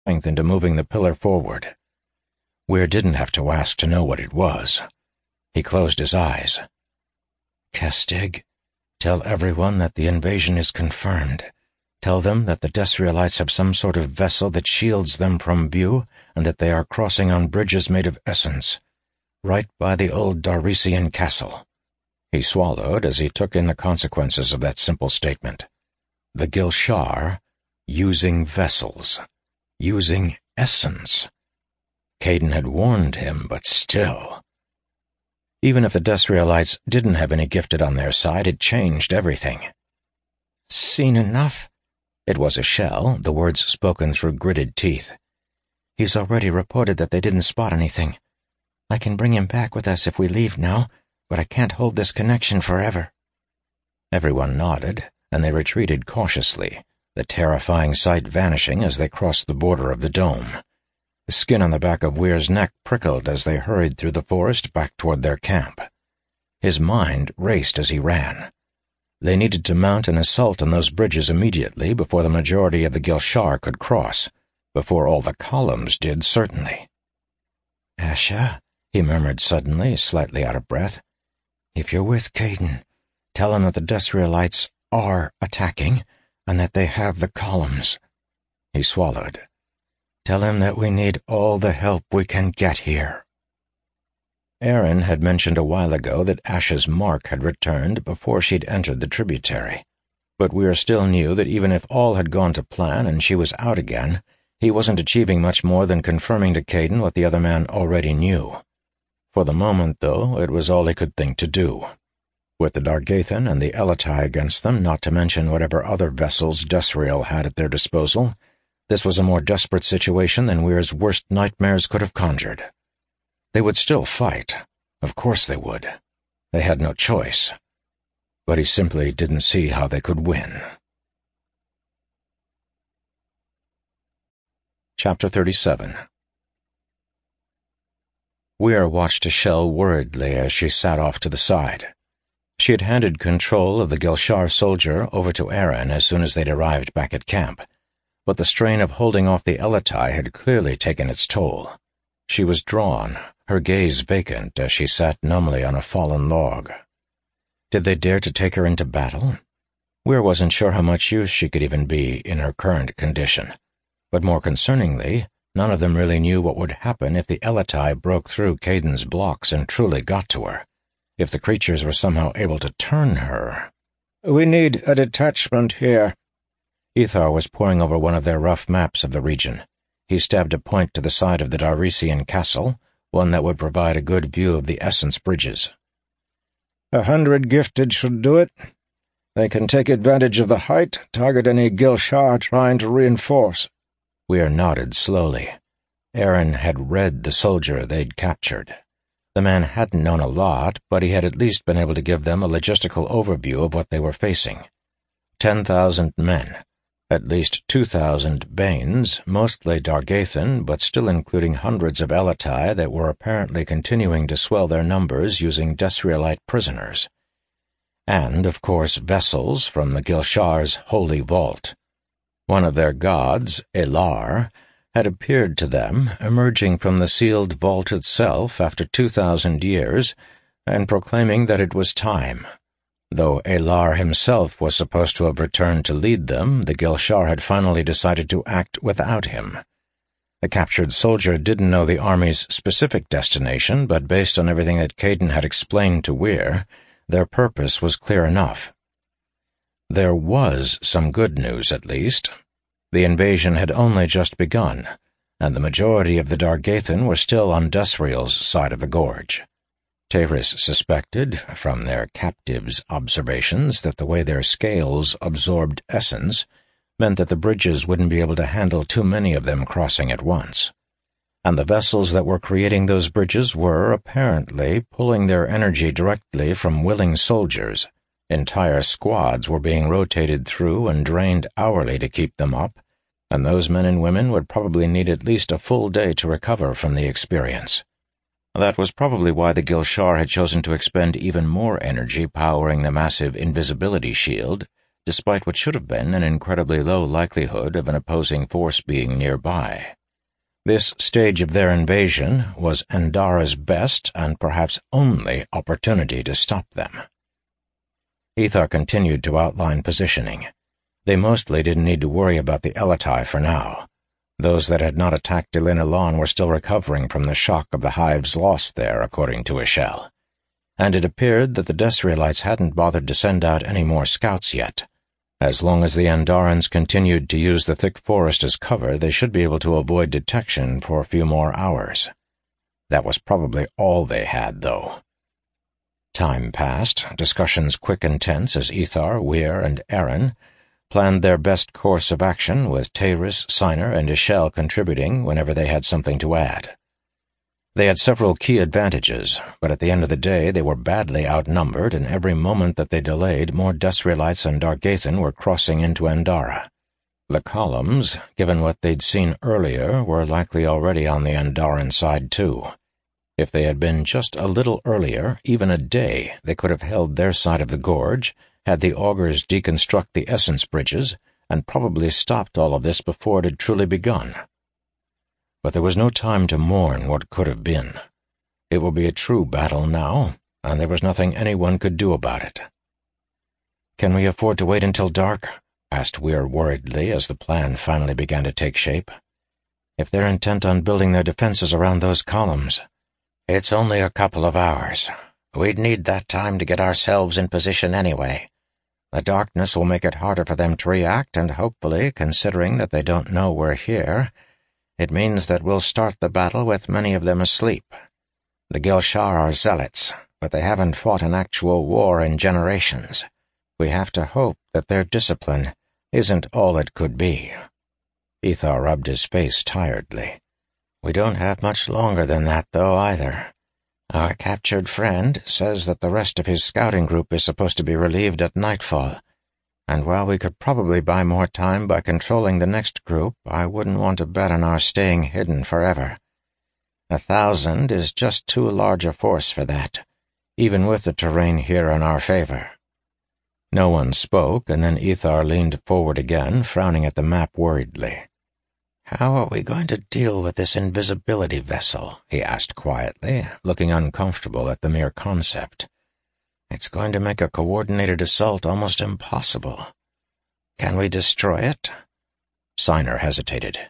strength into moving the pillar forward. Weir didn't have to ask to know what it was. He closed his eyes. "Kestig, tell everyone that the invasion is confirmed. Tell them that the Desrielites have some sort of vessel that shields them from view, and that they are crossing on bridges made of essence, right by the old Darisian castle." He swallowed as he took in the consequences of that simple statement. The Gilshar using vessels, using essence. Kaidan had warned him, but still. Even if the Desrielites didn't have any gifted on their side, it changed everything. "Seen enough?" It was a shell, the words spoken through gritted teeth. "He's already reported that they didn't spot anything. I can bring him back with us if we leave now, but I can't hold this connection forever." Everyone nodded, and they retreated cautiously, the terrifying sight vanishing as they crossed the border of the dome. The skin on the back of Weir's neck prickled as they hurried through the forest back toward their camp. His mind raced as he ran. They needed to mount an assault on those bridges immediately before the majority of the Gilshar could cross, before all the columns did, certainly. "Asha," he murmured suddenly, slightly out of breath, "if you're with Kaidan, tell him that the Desrielites are attacking, and that they have the columns." He swallowed. "Tell him that we need all the help we can get here." Erin had mentioned a while ago that Asha's mark had returned before she'd entered the tributary, but Weir still knew that even if all had gone to plan and she was out again, he wasn't achieving much more than confirming to Kaidan what the other man already knew. For the moment, though, it was all he could think to do. With the Dargathan and the Elatai against them, not to mention whatever other vessels Desriel had at their disposal, this was a more desperate situation than Weir's worst nightmares could have conjured. They would still fight. Of course they would. They had no choice. But he simply didn't see how they could win. Chapter 37. Weir watched Ashell worriedly as she sat off to the side. She had handed control of the Gilshar soldier over to Erin as soon as they'd arrived back at camp, but the strain of holding off the Elatai had clearly taken its toll. She was drawn, her gaze vacant as she sat numbly on a fallen log. Did they dare to take her into battle? Weir wasn't sure how much use she could even be in her current condition, but more concerningly, none of them really knew what would happen if the Elatai broke through Kaidan's blocks and truly got to her. If the creatures were somehow able to turn her. "We need a detachment here." Ethar was poring over one of their rough maps of the region. He stabbed a point to the side of the Darisian castle, one that would provide a good view of the Essence bridges. 100 gifted should do it. They can take advantage of the height, target any Gilshar trying to reinforce. Weir nodded slowly. Erin had read the soldier they'd captured. The man hadn't known a lot, but he had at least been able to give them a logistical overview of what they were facing. 10,000 men, at least 2,000 Banes, mostly Dargathan, but still including hundreds of Elatai that were apparently continuing to swell their numbers using Desrielite prisoners. And, of course, vessels from the Gilshar's holy vault. One of their gods, Elar, had appeared to them, emerging from the sealed vault itself after 2,000 years, and proclaiming that it was time. Though Elar himself was supposed to have returned to lead them, the Gilshar had finally decided to act without him. The captured soldier didn't know the army's specific destination, but based on everything that Kaidan had explained to Weir, their purpose was clear enough. There was some good news, at least. The invasion had only just begun, and the majority of the Dargathan were still on Desriel's side of the gorge. Taris suspected, from their captives' observations, that the way their scales absorbed essence meant that the bridges wouldn't be able to handle too many of them crossing at once. And the vessels that were creating those bridges were, apparently, pulling their energy directly from willing soldiers. Entire squads were being rotated through and drained hourly to keep them up, and those men and women would probably need at least a full day to recover from the experience. That was probably why the Gilshar had chosen to expend even more energy powering the massive invisibility shield, despite what should have been an incredibly low likelihood of an opposing force being nearby. This stage of their invasion was Andara's best and perhaps only opportunity to stop them. Ethar continued to outline positioning. They mostly didn't need to worry about the Elatai for now. Those that had not attacked Delin Alon were still recovering from the shock of the hives lost there, according to Ishel. And it appeared that the Desrielites hadn't bothered to send out any more scouts yet. As long as the Andarans continued to use the thick forest as cover, they should be able to avoid detection for a few more hours. That was probably all they had, though. Time passed, discussions quick and tense as Ethar, Weir, and Aaron planned their best course of action, with Teyris, Siner, and Ishel contributing whenever they had something to add. They had several key advantages, but at the end of the day they were badly outnumbered, and every moment that they delayed, more Desrielites and Dargathan were crossing into Andara. The columns, given what they'd seen earlier, were likely already on the Andaran side too. If they had been just a little earlier, even a day, they could have held their side of the gorge, had the augurs deconstruct the essence bridges, and probably stopped all of this before it had truly begun. But there was no time to mourn what could have been. It will be a true battle now, and there was nothing anyone could do about it. "Can we afford to wait until dark?" asked Weir worriedly as the plan finally began to take shape. "If they're intent on building their defenses around those columns." "It's only a couple of hours. We'd need that time to get ourselves in position anyway. The darkness will make it harder for them to react, and hopefully, considering that they don't know we're here, it means that we'll start the battle with many of them asleep. The Gilshar are zealots, but they haven't fought an actual war in generations. We have to hope that their discipline isn't all it could be." Ethar rubbed his face tiredly. "We don't have much longer than that, though, either. Our captured friend says that the rest of his scouting group is supposed to be relieved at nightfall, and while we could probably buy more time by controlling the next group, I wouldn't want to bet on our staying hidden forever. 1,000 is just too large a force for that, even with the terrain here in our favor." No one spoke, and then Ethar leaned forward again, frowning at the map worriedly. "How are we going to deal with this invisibility vessel?" he asked quietly, looking uncomfortable at the mere concept. "It's going to make a coordinated assault almost impossible. Can we destroy it?" Siner hesitated.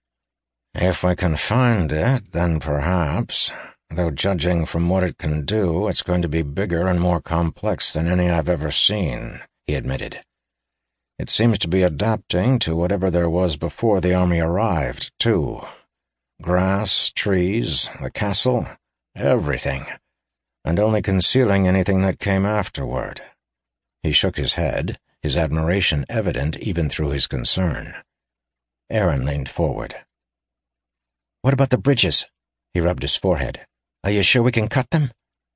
"If we can find it, then perhaps, though judging from what it can do, it's going to be bigger and more complex than any I've ever seen," he admitted. "It seems to be adapting to whatever there was before the army arrived, too. Grass, trees, the castle, everything, and only concealing anything that came afterward." He shook his head, his admiration evident even through his concern. Aaron leaned forward. "What about the bridges?" He rubbed his forehead. "Are you sure we can cut them?"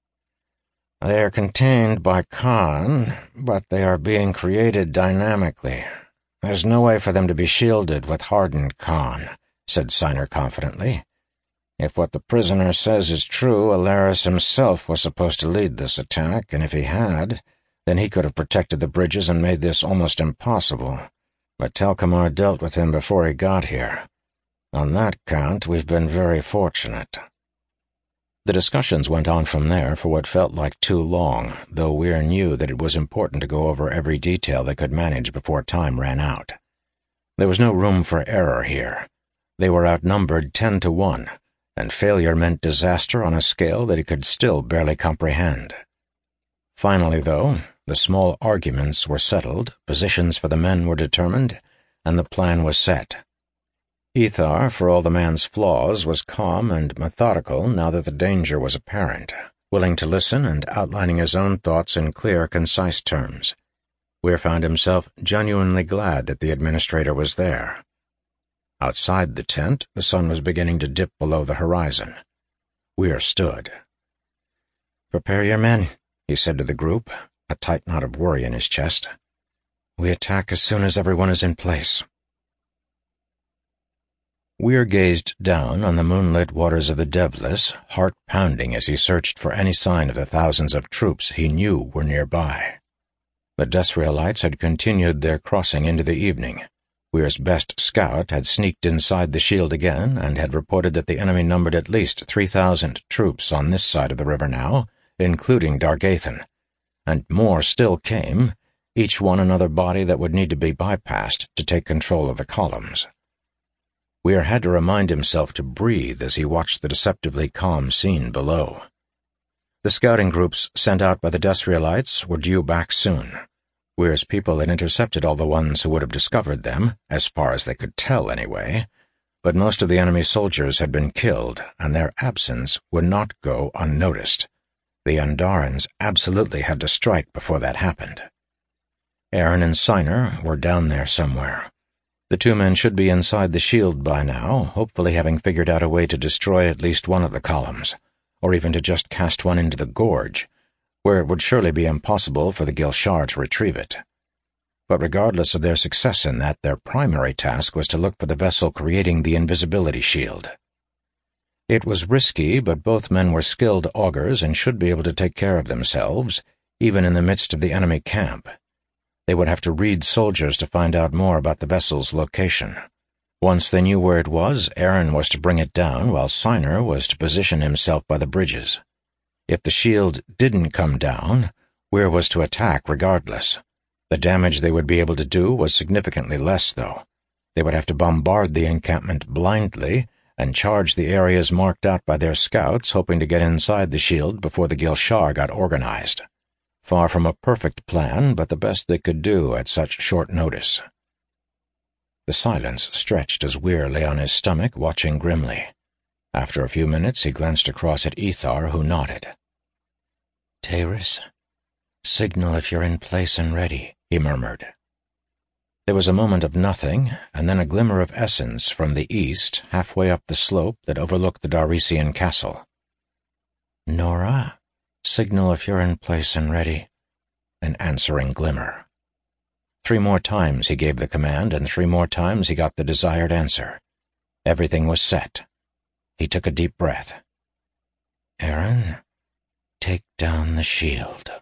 "They are contained by Khan, but they are being created dynamically. There's no way for them to be shielded with hardened Khan," said Siner confidently. "If what the prisoner says is true, Alaris himself was supposed to lead this attack, and if he had, then he could have protected the bridges and made this almost impossible. But Telkamar dealt with him before he got here. On that count, we've been very fortunate." The discussions went on from there for what felt like too long, though Weir knew that it was important to go over every detail they could manage before time ran out. There was no room for error here. They were outnumbered 10-1, and failure meant disaster on a scale that he could still barely comprehend. Finally, though, the small arguments were settled, positions for the men were determined, and the plan was set. Ethar, for all the man's flaws, was calm and methodical now that the danger was apparent, willing to listen and outlining his own thoughts in clear, concise terms. Weir found himself genuinely glad that the administrator was there. Outside the tent, the sun was beginning to dip below the horizon. Weir stood. "Prepare your men," he said to the group, a tight knot of worry in his chest. "We attack as soon as everyone is in place." Weir gazed down on the moonlit waters of the Devlis, heart pounding as he searched for any sign of the thousands of troops he knew were nearby. The Desrealites had continued their crossing into the evening. Weir's best scout had sneaked inside the shield again and had reported that the enemy numbered at least 3,000 troops on this side of the river now, including Dargathan. And more still came, each one another body that would need to be bypassed to take control of the columns. Weir had to remind himself to breathe as he watched the deceptively calm scene below. The scouting groups sent out by the Desrealites were due back soon. Weir's people had intercepted all the ones who would have discovered them, as far as they could tell anyway, but most of the enemy soldiers had been killed, and their absence would not go unnoticed. The Andarans absolutely had to strike before that happened. Aaron and Siner were down there somewhere. The two men should be inside the shield by now, hopefully having figured out a way to destroy at least one of the columns, or even to just cast one into the gorge, where it would surely be impossible for the Gilshar to retrieve it. But regardless of their success in that, their primary task was to look for the vessel creating the invisibility shield. It was risky, but both men were skilled augurs and should be able to take care of themselves, even in the midst of the enemy camp. They would have to read soldiers to find out more about the vessel's location. Once they knew where it was, Aaron was to bring it down, while Siner was to position himself by the bridges. If the shield didn't come down, Weir was to attack regardless. The damage they would be able to do was significantly less, though. They would have to bombard the encampment blindly and charge the areas marked out by their scouts, hoping to get inside the shield before the Gilshar got organized. Far from a perfect plan, but the best they could do at such short notice. The silence stretched as Weir lay on his stomach, watching grimly. After a few minutes, he glanced across at Ethar, who nodded. "Taris, signal if you're in place and ready," he murmured. There was a moment of nothing, and then a glimmer of essence from the east, halfway up the slope that overlooked the Darisian castle. "Nora, signal if you're in place and ready." An answering glimmer. 3 more times he gave the command, and 3 more times he got the desired answer. Everything was set. He took a deep breath. "Aaron, take down the shield."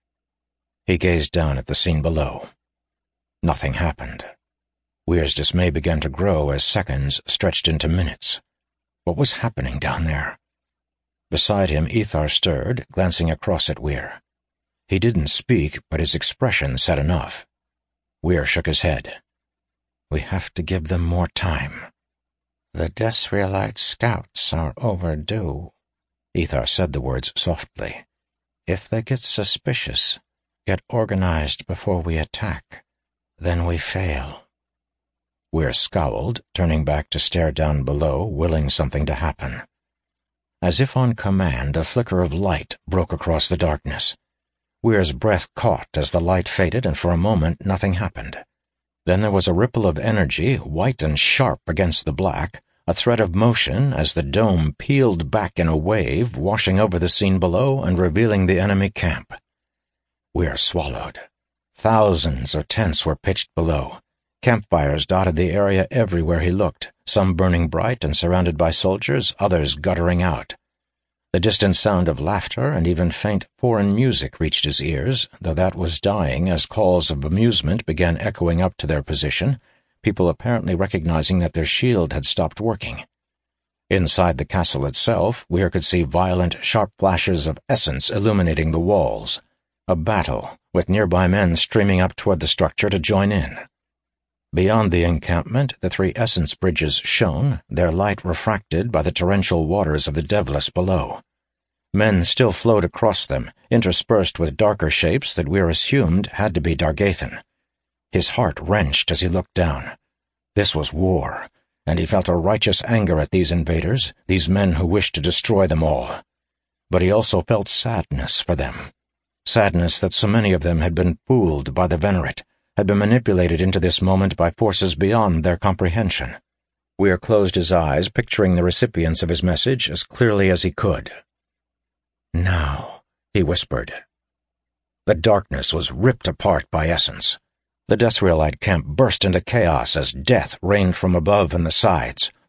He gazed down at the scene below. Nothing happened. Weir's dismay began to grow as seconds stretched into minutes. What was happening down there? Beside him, Ethar stirred, glancing across at Weir. He didn't speak, but his expression said enough. Weir shook his head. "We have to give them more time." "The Desrealite scouts are overdue." Ethar said the words softly. "If they get suspicious, get organized before we attack, then we fail." Weir scowled, turning back to stare down below, willing something to happen. As if on command, a flicker of light broke across the darkness. Weir's breath caught as the light faded, and for a moment nothing happened. Then there was a ripple of energy, white and sharp against the black, a thread of motion as the dome peeled back in a wave, washing over the scene below and revealing the enemy camp. Weir swallowed. Thousands of tents were pitched below. Campfires dotted the area everywhere he looked, some burning bright and surrounded by soldiers, others guttering out. The distant sound of laughter and even faint foreign music reached his ears, though that was dying as calls of amusement began echoing up to their position, people apparently recognizing that their shield had stopped working. Inside the castle itself, Weir could see violent, sharp flashes of essence illuminating the walls. A battle, with nearby men streaming up toward the structure to join in. Beyond the encampment, the 3 essence bridges shone, their light refracted by the torrential waters of the Devlis below. Men still flowed across them, interspersed with darker shapes that Weir assumed had to be Dargathan. His heart wrenched as he looked down. This was war, and he felt a righteous anger at these invaders, these men who wished to destroy them all. But he also felt sadness for them. Sadness that so many of them had been fooled by the Venerate, had been manipulated into this moment by forces beyond their comprehension. Weir closed his eyes, picturing the recipients of his message as clearly as he could. "Now," he whispered. The darkness was ripped apart by essence. The Desrealite camp burst into chaos as death rained from above and the sides.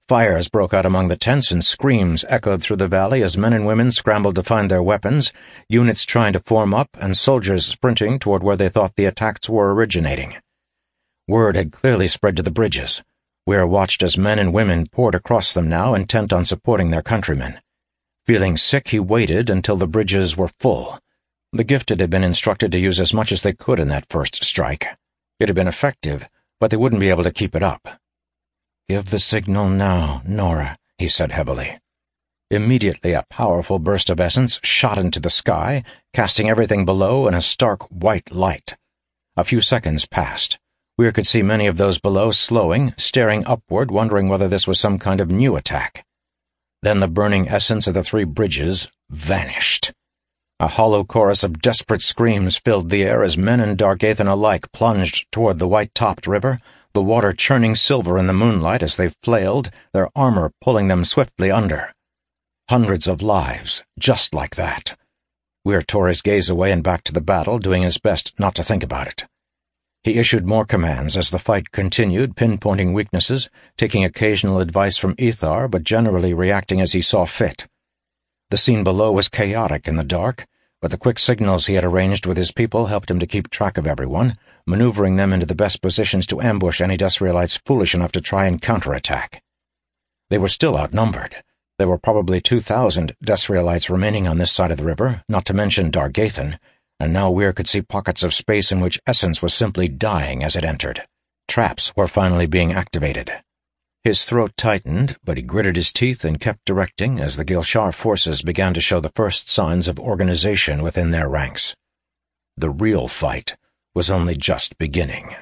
Fires broke out among the tents and screams echoed through the valley as men and women scrambled to find their weapons, units trying to form up and soldiers sprinting toward where they thought the attacks were originating. Word had clearly spread to the bridges. Weir watched as men and women poured across them now, intent on supporting their countrymen. Feeling sick, he waited until the bridges were full. The Gifted had been instructed to use as much as they could in that first strike. It had been effective, but they wouldn't be able to keep it up. "Give the signal now, Nora," he said heavily. Immediately a powerful burst of essence shot into the sky, casting everything below in a stark white light. A few seconds passed. Weir could see many of those below slowing, staring upward, wondering whether this was some kind of new attack. Then the burning essence of the three bridges vanished. A hollow chorus of desperate screams filled the air as men and Dargathan alike plunged toward the white-topped river, the water churning silver in the moonlight as they flailed, their armor pulling them swiftly under. Hundreds of lives, just like that. Weir tore his gaze away and back to the battle, doing his best not to think about it. He issued more commands as the fight continued, pinpointing weaknesses, taking occasional advice from Ethar, but generally reacting as he saw fit. The scene below was chaotic in the dark, but the quick signals he had arranged with his people helped him to keep track of everyone, maneuvering them into the best positions to ambush any Desrielites foolish enough to try and counterattack. They were still outnumbered. There were probably 2,000 Desrielites remaining on this side of the river, not to mention Dargathan, and now Weir could see pockets of space in which essence was simply dying as it entered. Traps were finally being activated. His throat tightened, but he gritted his teeth and kept directing as the Gilshar forces began to show the first signs of organization within their ranks. The real fight was only just beginning.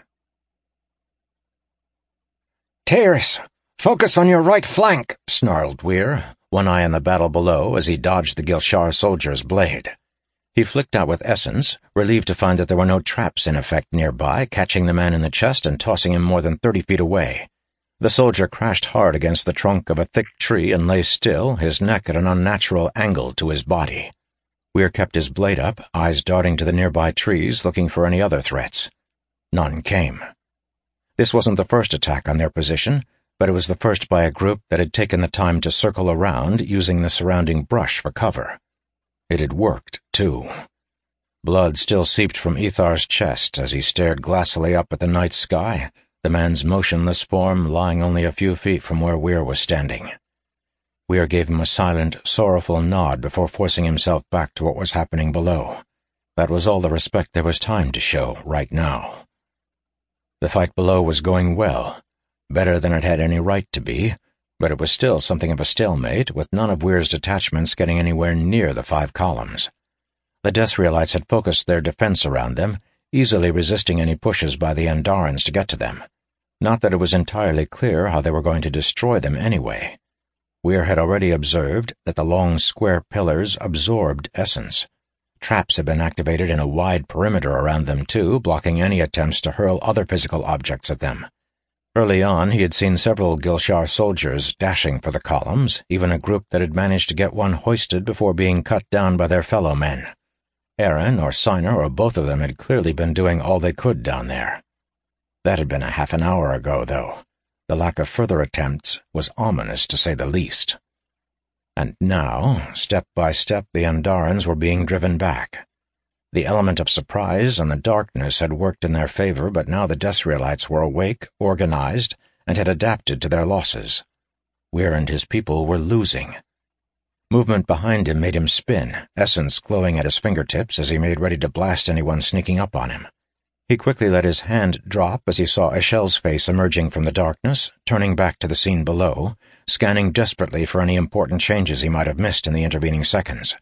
"Tyrus, focus on your right flank," snarled Weir, one eye on the battle below as he dodged the Gilshar soldier's blade. He flicked out with essence, relieved to find that there were no traps in effect nearby, catching the man in the chest and tossing him more than 30 feet away. The soldier crashed hard against the trunk of a thick tree and lay still, his neck at an unnatural angle to his body. Weir kept his blade up, eyes darting to the nearby trees, looking for any other threats. None came. This wasn't the first attack on their position, but it was the first by a group that had taken the time to circle around, using the surrounding brush for cover. It had worked, too. Blood still seeped from Ethar's chest as he stared glassily up at the night sky, the man's motionless form lying only a few feet from where Weir was standing. Weir gave him a silent, sorrowful nod before forcing himself back to what was happening below. That was all the respect there was time to show right now. The fight below was going well, better than it had any right to be, but it was still something of a stalemate, with none of Weir's detachments getting anywhere near the 5 columns. The Desrielites had focused their defense around them, easily resisting any pushes by the Andarans to get to them. Not that it was entirely clear how they were going to destroy them anyway. Weir had already observed that the long square pillars absorbed essence. Traps had been activated in a wide perimeter around them too, blocking any attempts to hurl other physical objects at them. Early on he had seen several Gilshar soldiers dashing for the columns, even a group that had managed to get one hoisted before being cut down by their fellow men. Aaron or Siner or both of them had clearly been doing all they could down there. That had been a half an hour ago, though. The lack of further attempts was ominous, to say the least. And now, step by step, the Andarans were being driven back. The element of surprise and the darkness had worked in their favor, but now the Desrielites were awake, organized, and had adapted to their losses. Weir and his people were losing. Movement behind him made him spin, essence glowing at his fingertips as he made ready to blast anyone sneaking up on him. He quickly let his hand drop as he saw Eshel's face emerging from the darkness, turning back to the scene below, scanning desperately for any important changes he might have missed in the intervening seconds.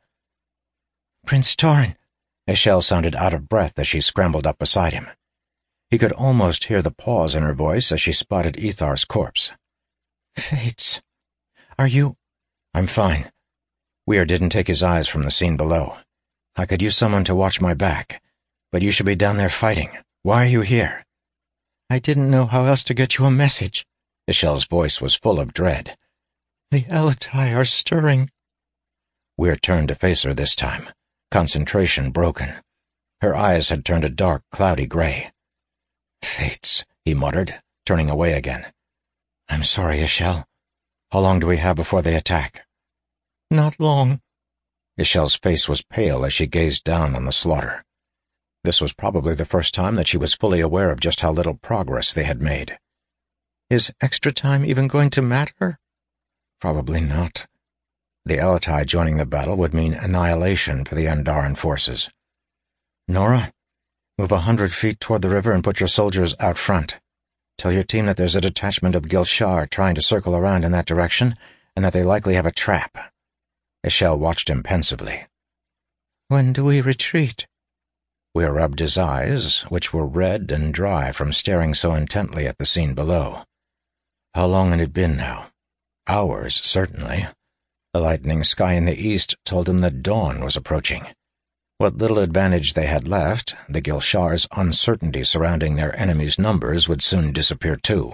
"Prince Torin," Eshel sounded out of breath as she scrambled up beside him. He could almost hear the pause in her voice as she spotted Ethar's corpse. "Fates. Are you—" "I'm fine." Weir didn't take his eyes from the scene below. "I could use someone to watch my back. But you should be down there fighting. Why are you here?" "I didn't know how else to get you a message." Eshel's voice was full of dread. "The Elatai are stirring." Weir turned to face her this time, concentration broken. Her eyes had turned a dark, cloudy gray. "Fates," he muttered, turning away again. "I'm sorry, Eshel." How long do we have before they attack?" "Not long." Ishel's face was pale as she gazed down on the slaughter. This was probably the first time that she was fully aware of just how little progress they had made. "Is extra time even going to matter?" Probably not. The Alatai joining the battle would mean annihilation for the Andaran forces. "Nora, move 100 feet toward the river and put your soldiers out front. Tell your team that there's a detachment of Gilshar trying to circle around in that direction, and that they likely have a trap." Ishel watched him pensively. "When do we retreat?" Weir rubbed his eyes, which were red and dry from staring so intently at the scene below. How long had it been now? Hours, certainly. The lightening sky in the east told him that dawn was approaching. What little advantage they had left, the Gilshar's uncertainty surrounding their enemy's numbers would soon disappear too.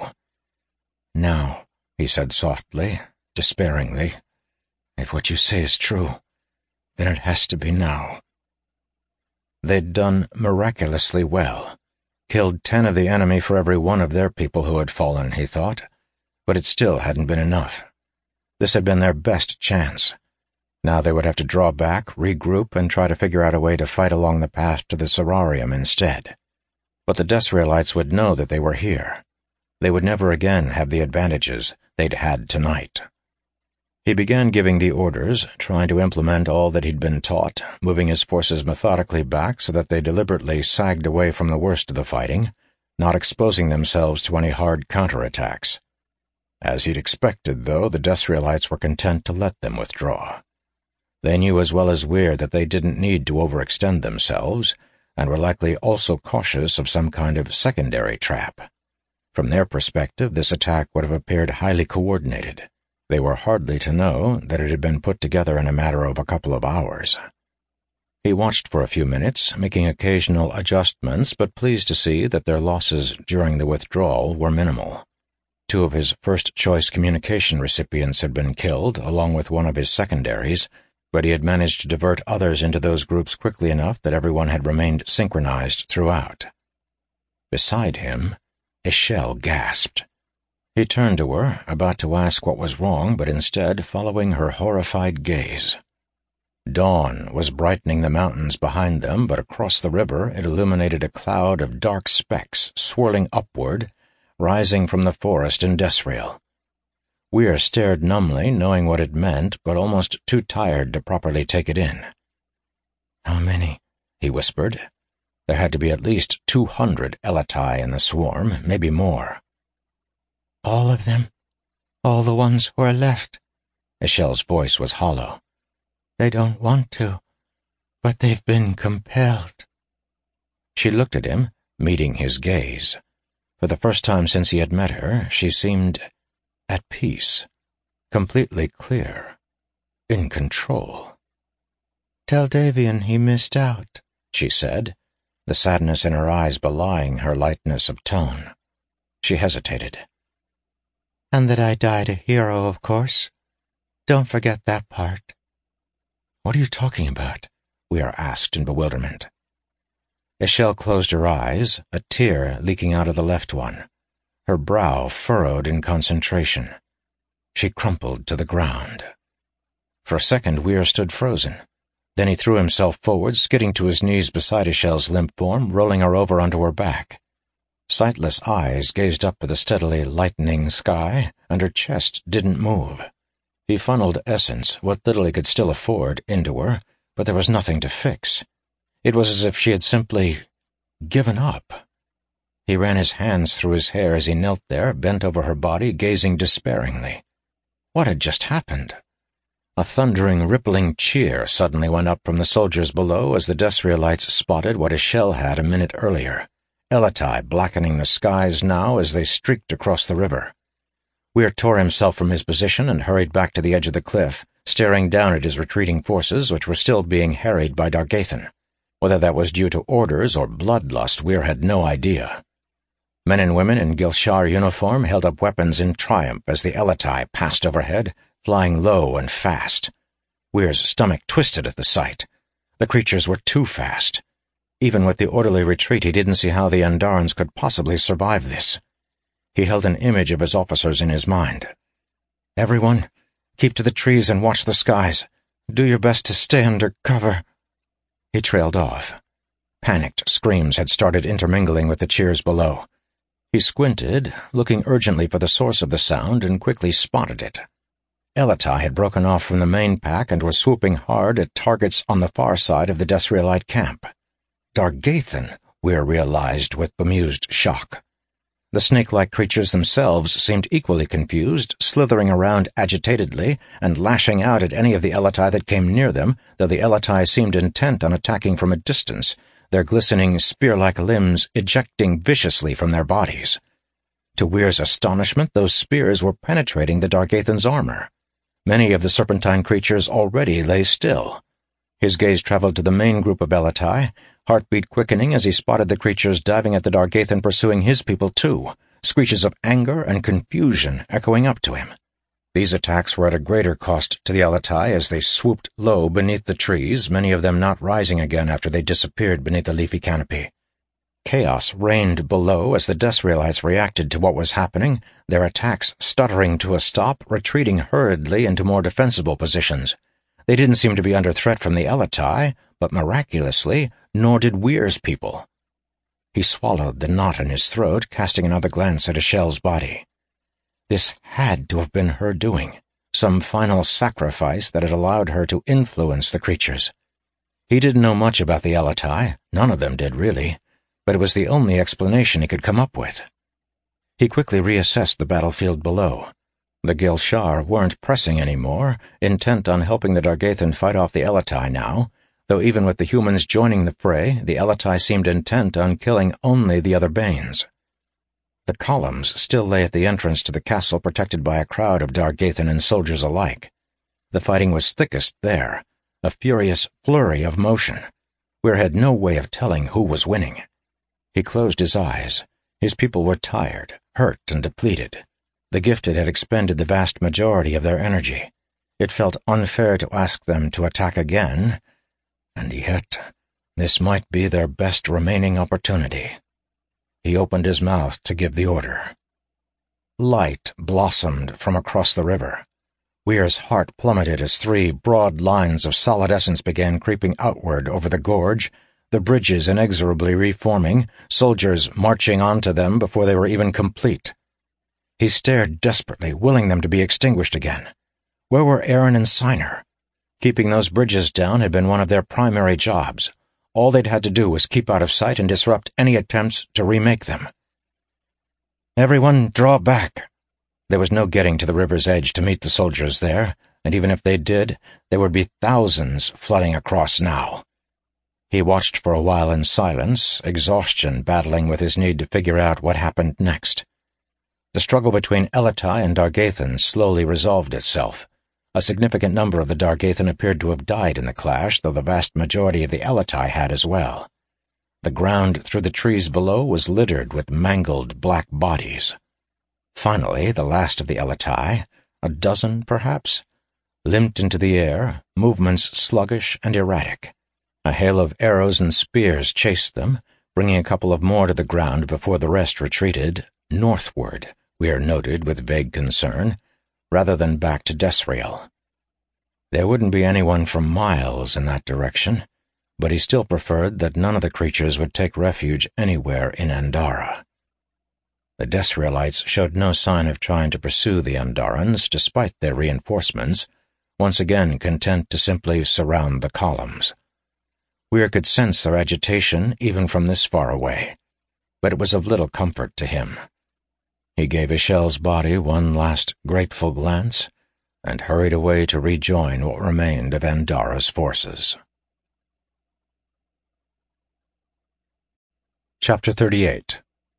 "Now," he said softly, despairingly, "if what you say is true, then it has to be now." They'd done miraculously well. Killed 10 of the enemy for every one of their people who had fallen, he thought, but it still hadn't been enough. This had been their best chance. Now they would have to draw back, regroup, and try to figure out a way to fight along the path to the Serarium instead. But the Desrealites would know that they were here. They would never again have the advantages they'd had tonight. He began giving the orders, trying to implement all that he'd been taught, moving his forces methodically back so that they deliberately sagged away from the worst of the fighting, not exposing themselves to any hard counterattacks. As he'd expected, though, the Desrealites were content to let them withdraw. They knew as well as Weir that they didn't need to overextend themselves, and were likely also cautious of some kind of secondary trap. From their perspective, this attack would have appeared highly coordinated. They were hardly to know that it had been put together in a matter of a couple of hours. He watched for a few minutes, making occasional adjustments, but pleased to see that their losses during the withdrawal were minimal. 2 of his first-choice communication recipients had been killed, along with 1 of his secondaries, but he had managed to divert others into those groups quickly enough that everyone had remained synchronized throughout. Beside him, Ishel gasped. He turned to her, about to ask what was wrong, but instead following her horrified gaze. Dawn was brightening the mountains behind them, but across the river it illuminated a cloud of dark specks swirling upward, rising from the forest in Desriel. Weir stared numbly, knowing what it meant, but almost too tired to properly take it in. "How many?" he whispered. There had to be at least 200 Alatai in the swarm, maybe more. "All of them? All the ones who are left?" Ishel's voice was hollow. "They don't want to, but they've been compelled." She looked at him, meeting his gaze. For the first time since he had met her, she seemed at peace, completely clear, in control. "Tell Davian he missed out," she said, the sadness in her eyes belying her lightness of tone. She hesitated. "And that I died a hero, of course. Don't forget that part." "What are you talking about?" Weir asked in bewilderment. Ishel closed her eyes, a tear leaking out of the left one, her brow furrowed in concentration. She crumpled to the ground. For a second, Weir stood frozen. Then he threw himself forward, skidding to his knees beside Ishel's limp form, rolling her over onto her back. Sightless eyes gazed up at the steadily lightening sky, and her chest didn't move. He funneled essence, what little he could still afford, into her, but there was nothing to fix. It was as if she had simply given up. He ran his hands through his hair as he knelt there, bent over her body, gazing despairingly. What had just happened? A thundering, rippling cheer suddenly went up from the soldiers below as the Desrealites spotted what Ishel had a minute earlier. Alatai blackening the skies now as they streaked across the river. Weir tore himself from his position and hurried back to the edge of the cliff, staring down at his retreating forces, which were still being harried by Dargathan. Whether that was due to orders or bloodlust, Weir had no idea. Men and women in Gilshar uniform held up weapons in triumph as the Alatai passed overhead, flying low and fast. Weir's stomach twisted at the sight. The creatures were too fast. Even with the orderly retreat, he didn't see how the Andarans could possibly survive this. He held an image of his officers in his mind. Everyone, keep to the trees and watch the skies. Do your best to stay under cover." He trailed off. Panicked screams had started intermingling with the cheers below. He squinted, looking urgently for the source of the sound, and quickly spotted it. Elatai had broken off from the main pack and was swooping hard at targets on the far side of the Desrielite camp. Dargathan, Weir realized with bemused shock. The snake-like creatures themselves seemed equally confused, slithering around agitatedly and lashing out at any of the Elatai that came near them, though the Elatai seemed intent on attacking from a distance, their glistening spear-like limbs ejecting viciously from their bodies. To Weir's astonishment, those spears were penetrating the Dargathan's armor. Many of the serpentine creatures already lay still. His gaze traveled to the main group of Elatai, heartbeat quickening as he spotted the creatures diving at the Dargathan pursuing his people too, screeches of anger and confusion echoing up to him. These attacks were at a greater cost to the Elatai as they swooped low beneath the trees, many of them not rising again after they disappeared beneath the leafy canopy. Chaos reigned below as the Desrielites reacted to what was happening, their attacks stuttering to a stop, retreating hurriedly into more defensible positions. They didn't seem to be under threat from the Elatai, but miraculously, nor did Weir's people. He swallowed the knot in his throat, casting another glance at Ashel's body. This had to have been her doing, some final sacrifice that had allowed her to influence the creatures. He didn't know much about the Elatai, none of them did really, but it was the only explanation he could come up with. He quickly reassessed the battlefield below. The Gilshar weren't pressing anymore, intent on helping the Dargathan fight off the Elatai now, though even with the humans joining the fray, the Elatai seemed intent on killing only the other Banes. The columns still lay at the entrance to the castle, protected by a crowd of Dargathan and soldiers alike. The fighting was thickest there, a furious flurry of motion. Weir had no way of telling who was winning. He closed his eyes. His people were tired, hurt, and depleted. The Gifted had expended the vast majority of their energy. It felt unfair to ask them to attack again, and yet this might be their best remaining opportunity. He opened his mouth to give the order. Light blossomed from across the river. Weir's heart plummeted as 3 broad lines of solid essence began creeping outward over the gorge, the bridges inexorably reforming, soldiers marching onto them before they were even complete. He stared desperately, willing them to be extinguished again. Where were Aaron and Siner? Keeping those bridges down had been one of their primary jobs. All they'd had to do was keep out of sight and disrupt any attempts to remake them. Everyone draw back. There was no getting to the river's edge to meet the soldiers there, and even if they did, there would be thousands flooding across now. He watched for a while in silence, exhaustion battling with his need to figure out what happened next. The struggle between Elatai and Dargathan slowly resolved itself. A significant number of the Dargathan appeared to have died in the clash, though the vast majority of the Elatai had as well. The ground through the trees below was littered with mangled black bodies. Finally, the last of the Elatai, a dozen perhaps, limped into the air, movements sluggish and erratic. A hail of arrows and spears chased them, bringing a couple of more to the ground before the rest retreated, northward, Weir noted with vague concern, rather than back to Desriel. There wouldn't be anyone for miles in that direction, but he still preferred that none of the creatures would take refuge anywhere in Andara. The Desrielites showed no sign of trying to pursue the Andarans, despite their reinforcements, once again content to simply surround the columns. Weir could sense their agitation even from this far away, but it was of little comfort to him. He gave Ashel's body one last grateful glance and hurried away to rejoin what remained of Andara's forces. Chapter 38.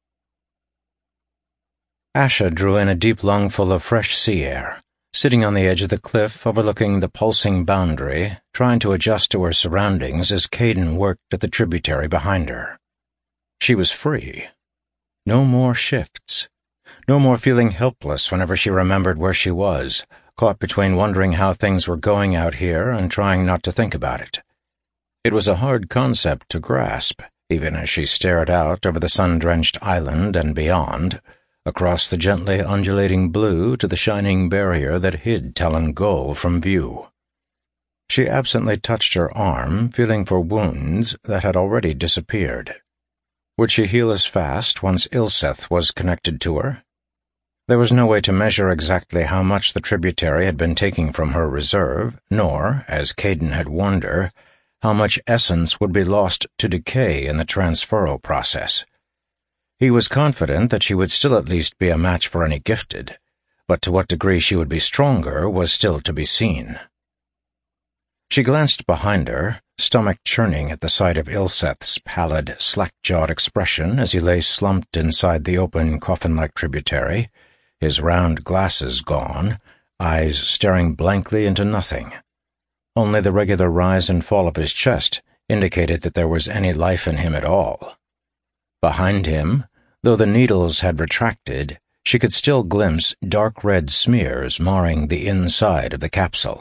Asha drew in a deep lungful of fresh sea air, sitting on the edge of the cliff overlooking the pulsing boundary, trying to adjust to her surroundings as Caden worked at the tributary behind her. She was free. No more shifts. No more feeling helpless whenever she remembered where she was, caught between wondering how things were going out here and trying not to think about it. It was a hard concept to grasp, even as she stared out over the sun-drenched island and beyond, across the gently undulating blue to the shining barrier that hid Talon Gol from view. She absently touched her arm, feeling for wounds that had already disappeared. Would she heal as fast once Ilseth was connected to her? There was no way to measure exactly how much the tributary had been taking from her reserve, nor, as Kaidan had warned her, how much essence would be lost to decay in the transferal process. He was confident that she would still at least be a match for any gifted, but to what degree she would be stronger was still to be seen. She glanced behind her, stomach churning at the sight of Ilseth's pallid, slack-jawed expression as he lay slumped inside the open, coffin-like tributary, his round glasses gone, eyes staring blankly into nothing. Only the regular rise and fall of his chest indicated that there was any life in him at all. Behind him, though the needles had retracted, she could still glimpse dark red smears marring the inside of the capsule.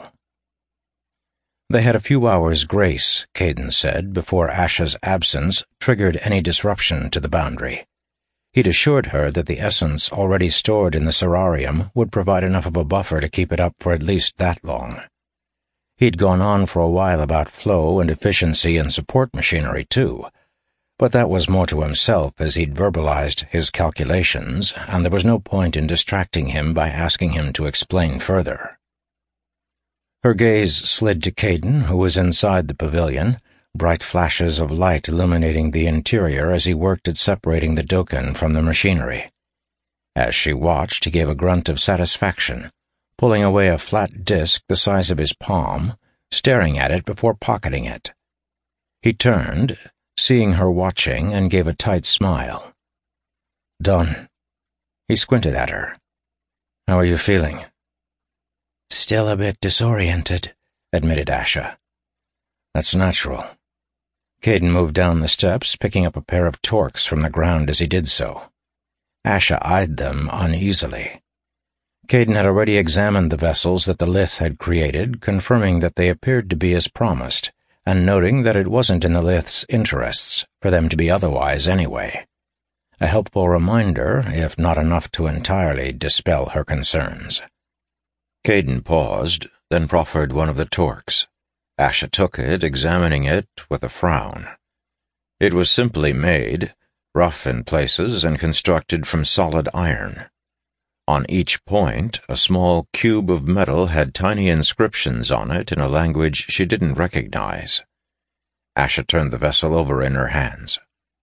They had a few hours' grace, Kaidan said, before Asha's absence triggered any disruption to the boundary. He'd assured her that the essence already stored in the Serarium would provide enough of a buffer to keep it up for at least that long. He'd gone on for a while about flow and efficiency and support machinery, too, but that was more to himself as he'd verbalized his calculations, and there was no point in distracting him by asking him to explain further. Her gaze slid to Kaidan, who was inside the pavilion, bright flashes of light illuminating the interior as he worked at separating the Dokkan from the machinery. As she watched, he gave a grunt of satisfaction, pulling away a flat disk the size of his palm, staring at it before pocketing it. He turned, seeing her watching, and gave a tight smile. "Done." He squinted at her. "How are you feeling?" "Still a bit disoriented," admitted Asha. "That's natural." Kaidan moved down the steps, picking up a pair of torques from the ground as he did so. Asha eyed them uneasily. Kaidan had already examined the vessels that the Lith had created, confirming that they appeared to be as promised, and noting that it wasn't in the Lith's interests for them to be otherwise anyway. A helpful reminder, if not enough to entirely dispel her concerns. Kaidan paused, then proffered one of the torques. Asha took it, examining it with a frown. It was simply made, rough in places, and constructed from solid iron. On each point, a small cube of metal had tiny inscriptions on it in a language she didn't recognize. Asha turned the vessel over in her hands.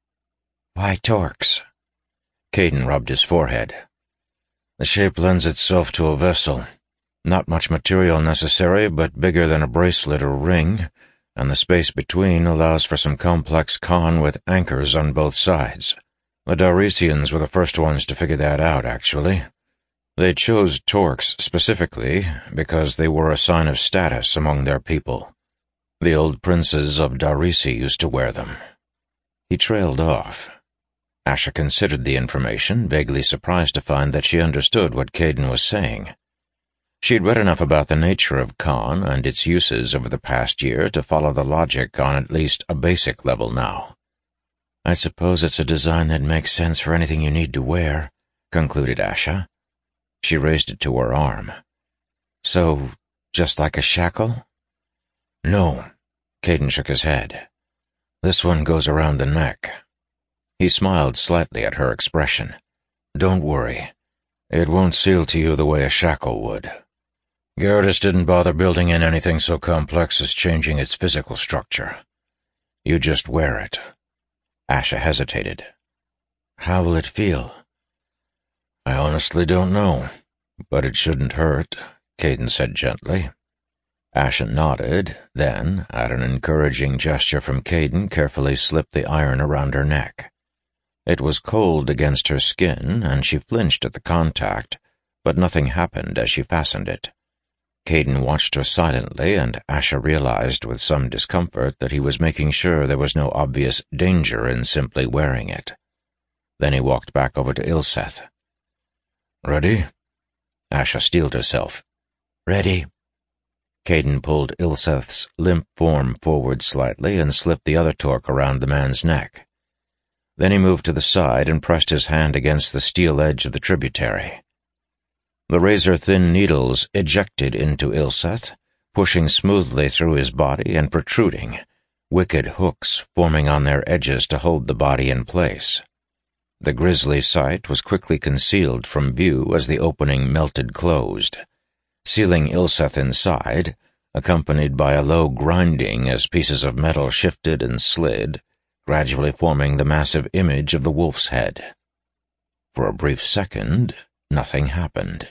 "Why torques?" Kaidan rubbed his forehead. "The shape lends itself to a vessel. Not much material necessary, but bigger than a bracelet or ring, and the space between allows for some complex con with anchors on both sides. The Darisians were the first ones to figure that out, actually. They chose torques specifically because they were a sign of status among their people. The old princes of Darisi used to wear them." He trailed off. Asha considered the information, vaguely surprised to find that she understood what Kaidan was saying. She'd read enough about the nature of Khan and its uses over the past year to follow the logic on at least a basic level now. "I suppose it's a design that makes sense for anything you need to wear," concluded Asha. She raised it to her arm. "So, just like a shackle?" "No," Kaidan shook his head. "This one goes around the neck." He smiled slightly at her expression. "Don't worry. It won't seal to you the way a shackle would. Gyarados didn't bother building in anything so complex as changing its physical structure. You just wear it." Asha hesitated. "How will it feel?" "I honestly don't know, but it shouldn't hurt," Kaidan said gently. Asha nodded, then, at an encouraging gesture from Kaidan, carefully slipped the iron around her neck. It was cold against her skin, and she flinched at the contact, but nothing happened as she fastened it. Kaidan watched her silently, and Asha realized with some discomfort that he was making sure there was no obvious danger in simply wearing it. Then he walked back over to Ilseth. "Ready?" Asha steeled herself. "Ready." Kaidan pulled Ilseth's limp form forward slightly and slipped the other torque around the man's neck. Then he moved to the side and pressed his hand against the steel edge of the tributary. The razor-thin needles ejected into Ilseth, pushing smoothly through his body and protruding, wicked hooks forming on their edges to hold the body in place. The grisly sight was quickly concealed from view as the opening melted closed, sealing Ilseth inside, accompanied by a low grinding as pieces of metal shifted and slid, gradually forming the massive image of the wolf's head. For a brief second, nothing happened.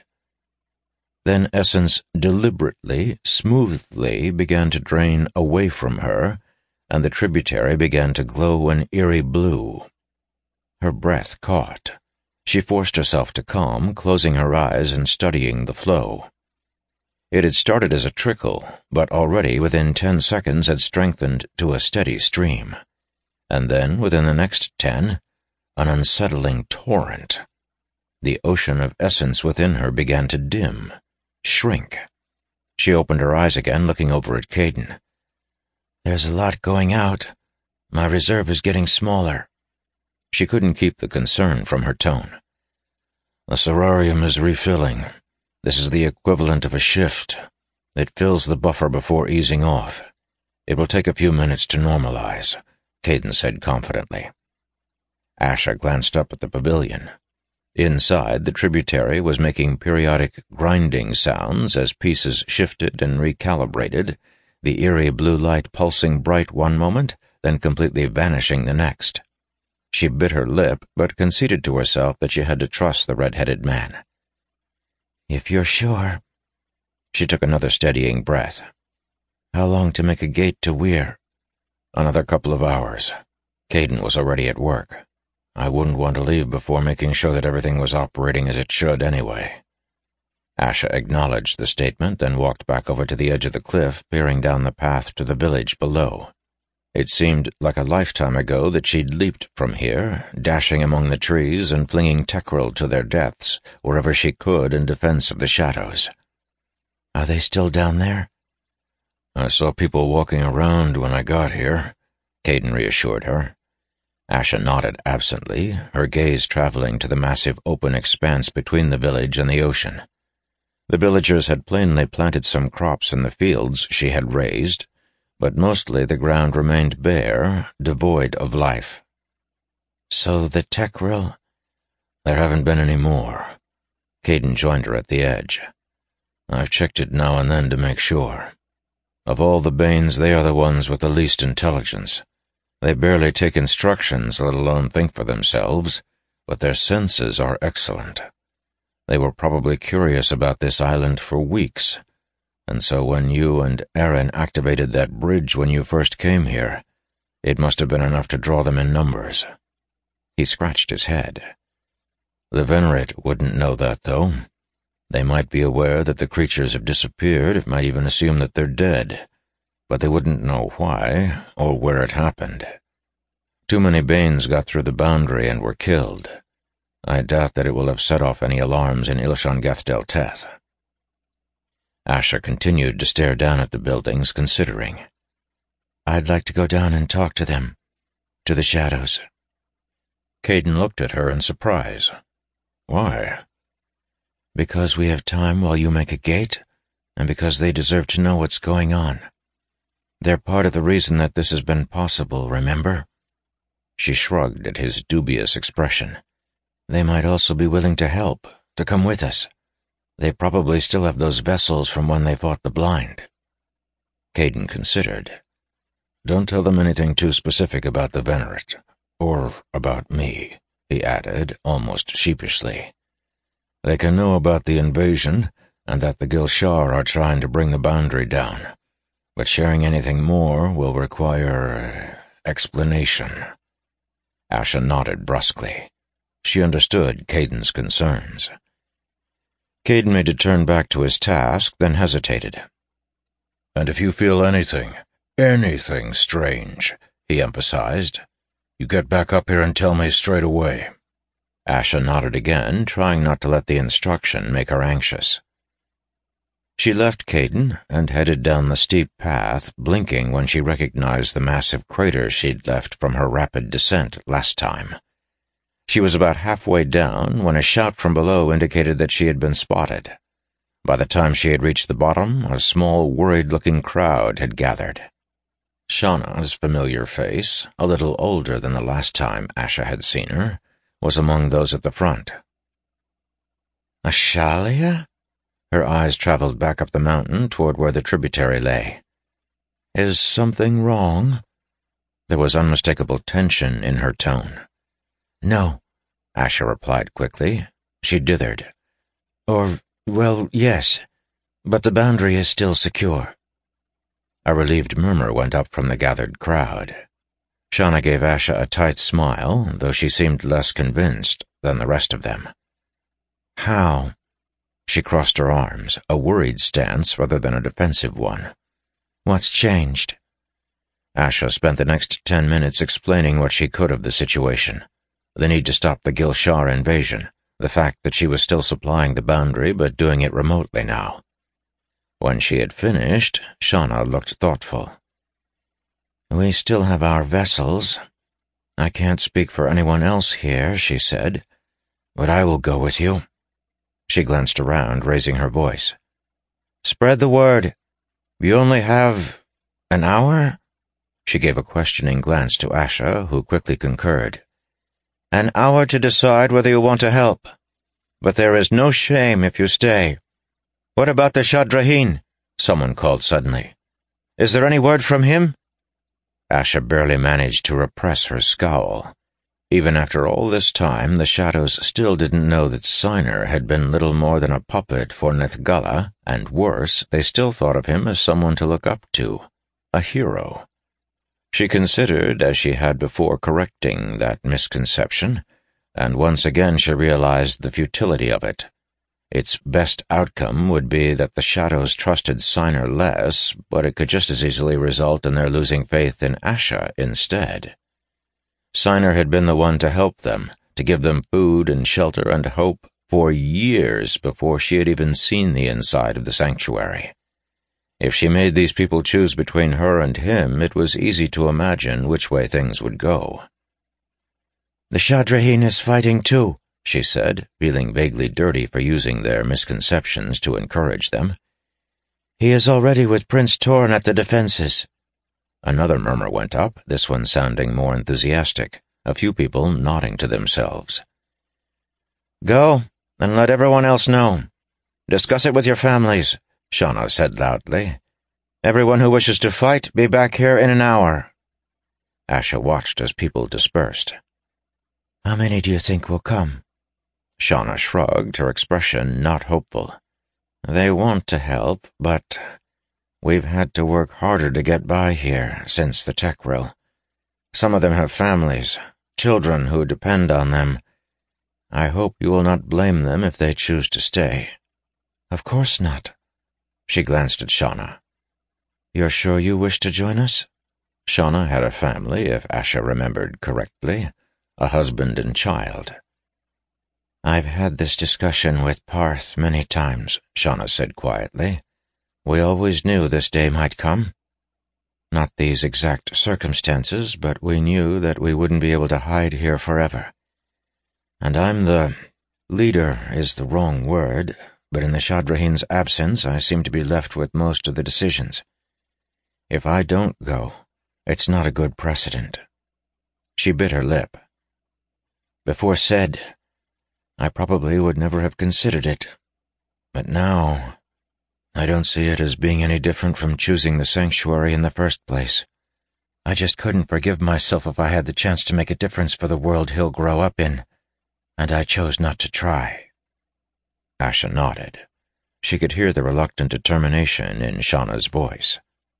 Then essence deliberately, smoothly began to drain away from her, and the tributary began to glow an eerie blue. Her breath caught. She forced herself to calm, closing her eyes and studying the flow. It had started as a trickle, but already within 10 seconds had strengthened to a steady stream. And then, within the next 10, an unsettling torrent. The ocean of essence within her began to dim, shrink. She opened her eyes again, looking over at Kaidan. "There's a lot going out. My reserve is getting smaller." She couldn't keep the concern from her tone. "The Serarium is refilling. This is the equivalent of a shift. It fills the buffer before easing off. It will take a few minutes to normalize," Kaidan said confidently. Asha glanced up at the pavilion. Inside, the tributary was making periodic grinding sounds as pieces shifted and recalibrated, the eerie blue light pulsing bright one moment, then completely vanishing the next. She bit her lip, but conceded to herself that she had to trust the red-headed man. "If you're sure." She took another steadying breath. "How long to make a gate to Weir?" "Another couple of hours." Kaidan was already at work. "I wouldn't want to leave before making sure that everything was operating as it should anyway." Asha acknowledged the statement, then walked back over to the edge of the cliff, peering down the path to the village below. It seemed like a lifetime ago that she'd leaped from here, dashing among the trees and flinging Tekril to their deaths wherever she could in defense of the shadows. "Are they still down there?" "I saw people walking around when I got here," Kaidan reassured her. Asha nodded absently, her gaze traveling to the massive open expanse between the village and the ocean. The villagers had plainly planted some crops in the fields she had raised, but mostly the ground remained bare, devoid of life. "So the Tekril?" "There haven't been any more." Kaidan joined her at the edge. "I've checked it now and then to make sure. Of all the Banes, they are the ones with the least intelligence. They barely take instructions, let alone think for themselves, but their senses are excellent. They were probably curious about this island for weeks, and so when you and Eren activated that bridge when you first came here, it must have been enough to draw them in numbers." He scratched his head. "The Venerate wouldn't know that, though. They might be aware that the creatures have disappeared, might even assume that they're dead, but they wouldn't know why or where it happened. Too many Banes got through the boundary and were killed. I doubt that it will have set off any alarms in Ilshan Del Teth." Asha continued to stare down at the buildings, considering. "I'd like to go down and talk to them, to the shadows." Kaidan looked at her in surprise. "Why?" "Because we have time while you make a gate, and because they deserve to know what's going on. They're part of the reason that this has been possible, remember?" She shrugged at his dubious expression. "They might also be willing to help, to come with us. They probably still have those vessels from when they fought the Blind." Kaidan considered. "Don't tell them anything too specific about the Venerate, or about me," he added, almost sheepishly. "They can know about the invasion, and that the Gilshar are trying to bring the boundary down, but sharing anything more will require explanation." Asha nodded brusquely. She understood Kaidan's concerns. Kaidan made a turn back to his task, then hesitated. "And if you feel anything strange," he emphasized, "you get back up here and tell me straight away." Asha nodded again, trying not to let the instruction make her anxious. She left Kaidan and headed down the steep path, blinking when she recognized the massive crater she'd left from her rapid descent last time. She was about halfway down when a shout from below indicated that she had been spotted. By the time she had reached the bottom, a small, worried-looking crowd had gathered. Shauna's familiar face, a little older than the last time Asha had seen her, was among those at the front. "Ashalia?" Her eyes traveled back up the mountain toward where the tributary lay. "Is something wrong?" There was unmistakable tension in her tone. "No," Asha replied quickly. She dithered. Well, yes, but the boundary is still secure." A relieved murmur went up from the gathered crowd. Shauna gave Asha a tight smile, though she seemed less convinced than the rest of them. "How?" She crossed her arms, a worried stance rather than a defensive one. "What's changed?" Asha spent the next 10 minutes explaining what she could of the situation. The need to stop the Gilshar invasion, the fact that she was still supplying the boundary but doing it remotely now. When she had finished, Shauna looked thoughtful. "We still have our vessels. I can't speak for anyone else here," she said, "but I will go with you." She glanced around, raising her voice. "Spread the word. You only have an hour?" She gave a questioning glance to Asha, who quickly concurred. "An hour to decide whether you want to help. But there is no shame if you stay." "What about the Shadrahin?" someone called suddenly. "Is there any word from him?" Asha barely managed to repress her scowl. Even after all this time, the Shadows still didn't know that Siner had been little more than a puppet for Nithgala, and worse, they still thought of him as someone to look up to, a hero. She considered, as she had before, correcting that misconception, and once again she realized the futility of it. Its best outcome would be that the Shadows trusted Siner less, but it could just as easily result in their losing faith in Asha instead. Siner had been the one to help them, to give them food and shelter and hope for years before she had even seen the inside of the sanctuary. If she made these people choose between her and him, it was easy to imagine which way things would go. "The Shadrahin is fighting too," she said, feeling vaguely dirty for using their misconceptions to encourage them. "He is already with Prince Torn at the defenses." Another murmur went up, this one sounding more enthusiastic, a few people nodding to themselves. "Go, and let everyone else know. Discuss it with your families," Shauna said loudly. "Everyone who wishes to fight, be back here in an hour." Asha watched as people dispersed. "How many do you think will come?" Shauna shrugged, her expression not hopeful. "They want to help, but we've had to work harder to get by here since the Tekro. Some of them have families, children who depend on them. I hope you will not blame them if they choose to stay." "Of course not." She glanced at Shauna. "You're sure you wish to join us?" Shauna had a family, if Asha remembered correctly, a husband and child. "I've had this discussion with Parth many times," Shauna said quietly. "We always knew this day might come. Not these exact circumstances, but we knew that we wouldn't be able to hide here forever. And I'm the leader is the wrong word, but in the Shadrahin's absence I seem to be left with most of the decisions. If I don't go, it's not a good precedent." She bit her lip. "Before said, I probably would never have considered it. But now, I don't see it as being any different from choosing the sanctuary in the first place. I just couldn't forgive myself if I had the chance to make a difference for the world he'll grow up in, and I chose not to try." Asha nodded. She could hear the reluctant determination in Shauna's voice.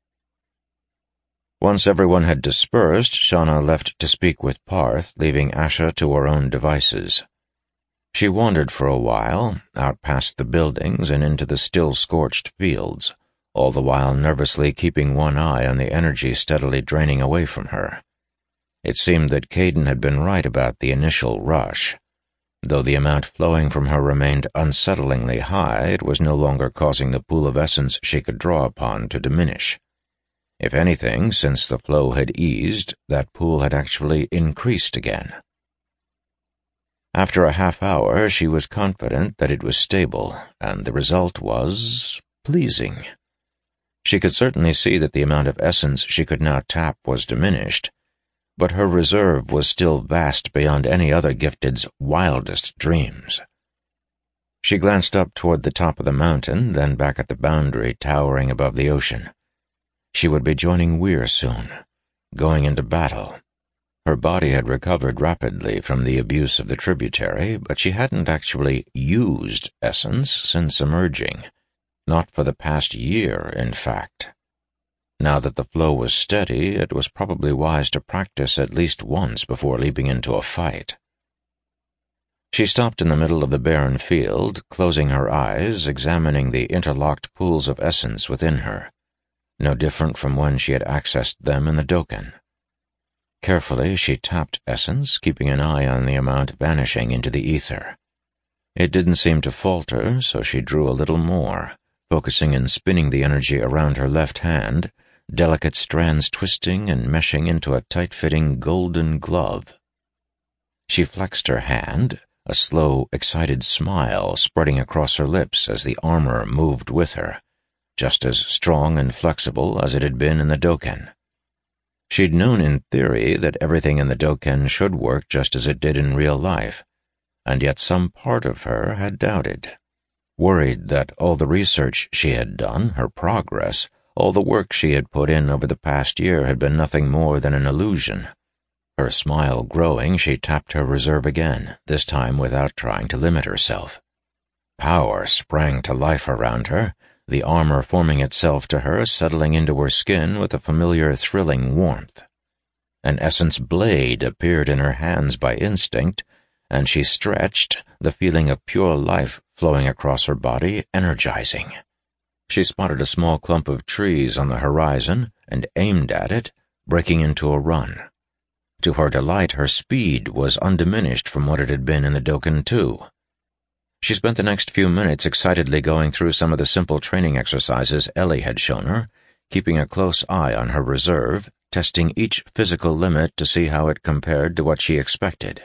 Once everyone had dispersed, Shauna left to speak with Parth, leaving Asha to her own devices. She wandered for a while, out past the buildings and into the still scorched fields, all the while nervously keeping one eye on the energy steadily draining away from her. It seemed that Kaidan had been right about the initial rush. Though the amount flowing from her remained unsettlingly high, it was no longer causing the pool of essence she could draw upon to diminish. If anything, since the flow had eased, that pool had actually increased again. After a half-hour, she was confident that it was stable, and the result was pleasing. She could certainly see that the amount of essence she could now tap was diminished, but her reserve was still vast beyond any other gifted's wildest dreams. She glanced up toward the top of the mountain, then back at the boundary towering above the ocean. She would be joining Weir soon, going into battle. Her body had recovered rapidly from the abuse of the tributary, but she hadn't actually used essence since emerging. Not for the past year, in fact. Now that the flow was steady, it was probably wise to practice at least once before leaping into a fight. She stopped in the middle of the barren field, closing her eyes, examining the interlocked pools of essence within her, no different from when she had accessed them in the Dokkan. Carefully, she tapped essence, keeping an eye on the amount vanishing into the ether. It didn't seem to falter, so she drew a little more, focusing and spinning the energy around her left hand, delicate strands twisting and meshing into a tight-fitting golden glove. She flexed her hand, a slow, excited smile spreading across her lips as the armor moved with her, just as strong and flexible as it had been in the Dokkan. She'd known in theory that everything in the Dokkan should work just as it did in real life, and yet some part of her had doubted, worried that all the research she had done, her progress, all the work she had put in over the past year had been nothing more than an illusion. Her smile growing, she tapped her reserve again, this time without trying to limit herself. Power sprang to life around her, the armor forming itself to her, settling into her skin with a familiar, thrilling warmth. An essence blade appeared in her hands by instinct, and she stretched, the feeling of pure life flowing across her body, energizing. She spotted a small clump of trees on the horizon and aimed at it, breaking into a run. To her delight, her speed was undiminished from what it had been in the Dokkan too. She spent the next few minutes excitedly going through some of the simple training exercises Ellie had shown her, keeping a close eye on her reserve, testing each physical limit to see how it compared to what she expected.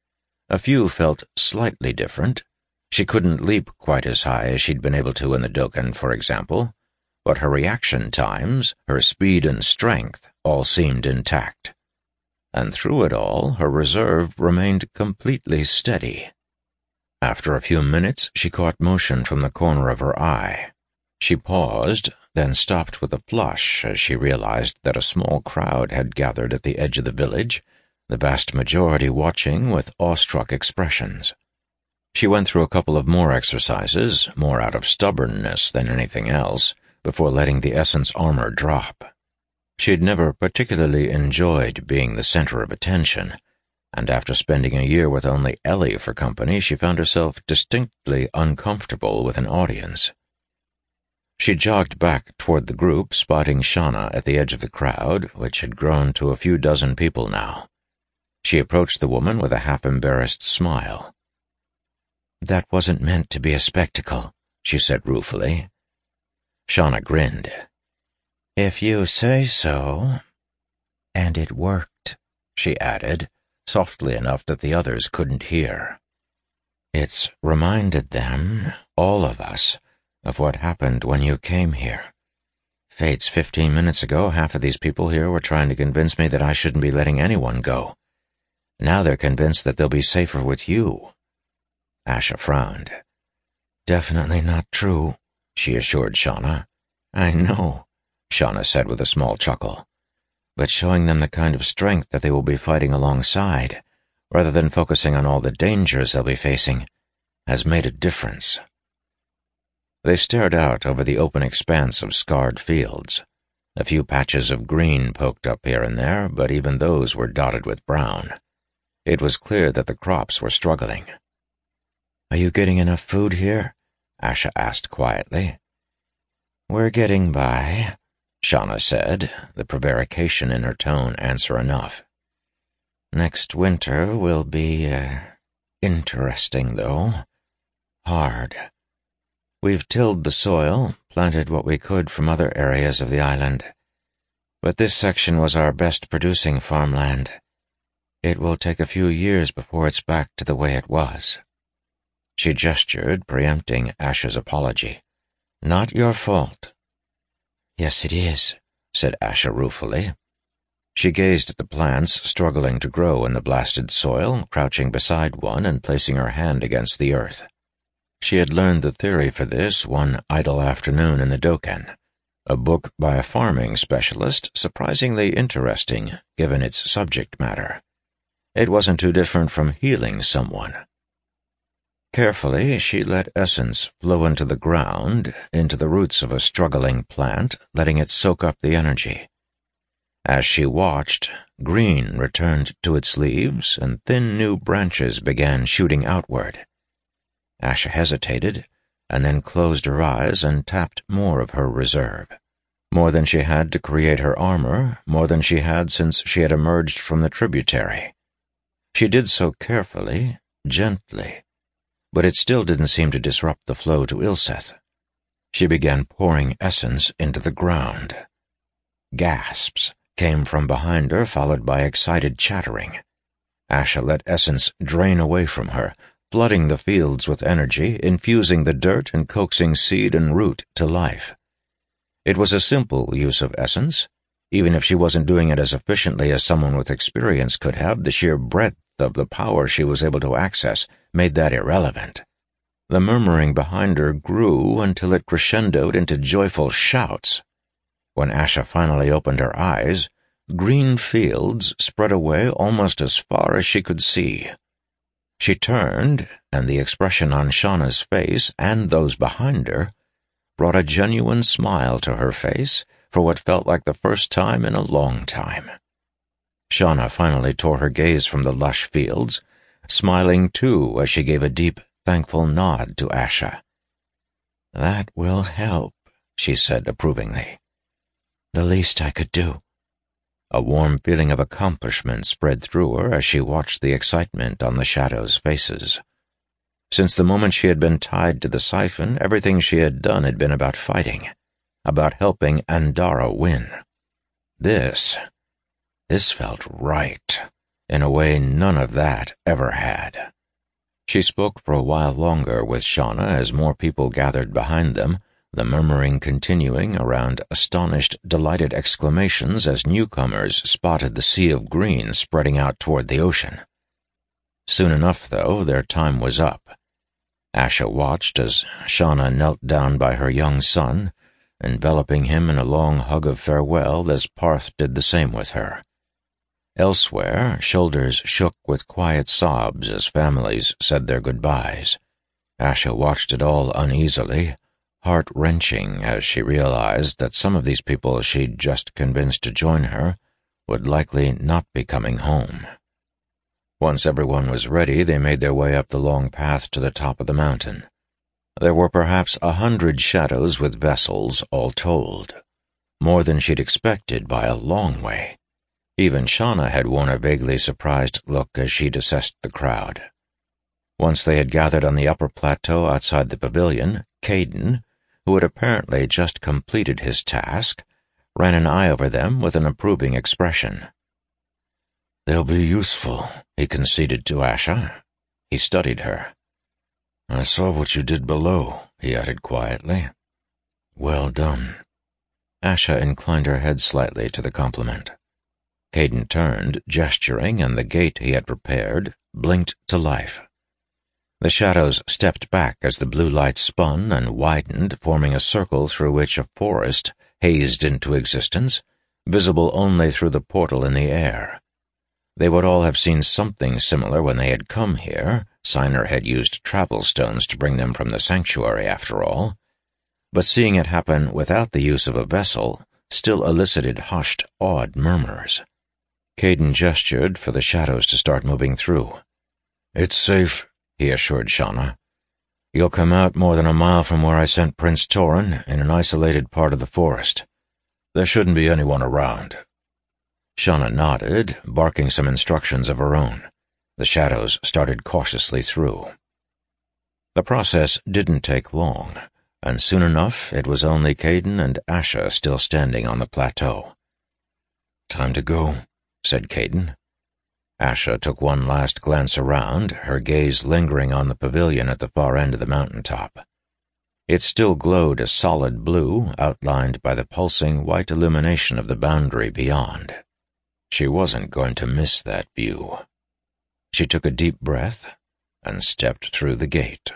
A few felt slightly different. She couldn't leap quite as high as she'd been able to in the Dokkan, for example, but her reaction times, her speed and strength, all seemed intact. And through it all, her reserve remained completely steady. After a few minutes, she caught motion from the corner of her eye. She paused, then stopped with a flush as she realized that a small crowd had gathered at the edge of the village, the vast majority watching with awestruck expressions. She went through a couple of more exercises, more out of stubbornness than anything else, before letting the essence armor drop. She had never particularly enjoyed being the center of attention, and after spending a year with only Ellie for company, she found herself distinctly uncomfortable with an audience. She jogged back toward the group, spotting Shauna at the edge of the crowd, which had grown to a few dozen people now. She approached the woman with a half-embarrassed smile. "That wasn't meant to be a spectacle," she said ruefully. Shauna grinned. "If you say so." "And it worked," she added, softly enough that the others couldn't hear. "It's reminded them, all of us, of what happened when you came here. Fates, 15 minutes ago, half of these people here were trying to convince me that I shouldn't be letting anyone go. Now they're convinced that they'll be safer with you." Asha frowned. "Definitely not true," she assured Shauna. "I know," Shauna said with a small chuckle. "But showing them the kind of strength that they will be fighting alongside, rather than focusing on all the dangers they'll be facing, has made a difference." They stared out over the open expanse of scarred fields. A few patches of green poked up here and there, but even those were dotted with brown. It was clear that the crops were struggling. "Are you getting enough food here?" Asha asked quietly. "We're getting by," Shauna said, the prevarication in her tone answer enough. "Next winter will be, Interesting, though. Hard. We've tilled the soil, planted what we could from other areas of the island, but this section was our best-producing farmland. It will take a few years before it's back to the way it was." She gestured, preempting Asha's apology. "Not your fault." "Yes, it is," said Asha ruefully. She gazed at the plants struggling to grow in the blasted soil, crouching beside one and placing her hand against the earth. She had learned the theory for this one idle afternoon in the Dokkan, a book by a farming specialist, surprisingly interesting given its subject matter. It wasn't too different from healing someone. Carefully, she let essence flow into the ground, into the roots of a struggling plant, letting it soak up the energy. As she watched, green returned to its leaves, and thin new branches began shooting outward. Asha hesitated, and then closed her eyes and tapped more of her reserve. More than she had to create her armor, more than she had since she had emerged from the tributary. She did so carefully, gently, but it still didn't seem to disrupt the flow to Ilseth. She began pouring essence into the ground. Gasps came from behind her, followed by excited chattering. Asha let essence drain away from her, flooding the fields with energy, infusing the dirt and coaxing seed and root to life. It was a simple use of essence. Even if she wasn't doing it as efficiently as someone with experience could have, the sheer breadth of the power she was able to access made that irrelevant. The murmuring behind her grew until it crescendoed into joyful shouts. When Asha finally opened her eyes, green fields spread away almost as far as she could see. She turned, and the expression on Shauna's face and those behind her brought a genuine smile to her face for what felt like the first time in a long time. Shauna finally tore her gaze from the lush fields, smiling too as she gave a deep, thankful nod to Asha. "That will help," she said approvingly. "The least I could do." A warm feeling of accomplishment spread through her as she watched the excitement on the shadows' faces. Since the moment she had been tied to the siphon, everything she had done had been about fighting, about helping Andara win. This felt right, in a way none of that ever had. She spoke for a while longer with Shauna as more people gathered behind them, the murmuring continuing around astonished, delighted exclamations as newcomers spotted the sea of green spreading out toward the ocean. Soon enough, though, their time was up. Asha watched as Shauna knelt down by her young son, enveloping him in a long hug of farewell as Parth did the same with her. Elsewhere, shoulders shook with quiet sobs as families said their goodbyes. Asha watched it all uneasily, heart-wrenching as she realized that some of these people she'd just convinced to join her would likely not be coming home. Once everyone was ready, they made their way up the long path to the top of the mountain. There were perhaps 100 shadows with vessels, all told. More than she'd expected by a long way. Even Shauna had worn a vaguely surprised look as she'd assessed the crowd. Once they had gathered on the upper plateau outside the pavilion, Caden, who had apparently just completed his task, ran an eye over them with an approving expression. "They'll be useful," he conceded to Asha. He studied her. "I saw what you did below," he added quietly. "Well done." Asha inclined her head slightly to the compliment. Caden turned, gesturing, and the gate he had prepared blinked to life. The shadows stepped back as the blue light spun and widened, forming a circle through which a forest hazed into existence, visible only through the portal in the air. They would all have seen something similar when they had come here. Siner had used travel stones to bring them from the sanctuary, after all. But seeing it happen without the use of a vessel still elicited hushed, awed murmurs. Caden gestured for the shadows to start moving through. "It's safe," he assured Shauna. "You'll come out more than a mile from where I sent Prince Torin, in an isolated part of the forest. There shouldn't be anyone around." Shauna nodded, barking some instructions of her own. The shadows started cautiously through. The process didn't take long, and soon enough it was only Kaidan and Asha still standing on the plateau. "Time to go," said Kaidan. Asha took one last glance around, her gaze lingering on the pavilion at the far end of the mountaintop. It still glowed a solid blue, outlined by the pulsing white illumination of the boundary beyond. She wasn't going to miss that view. She took a deep breath and stepped through the gate.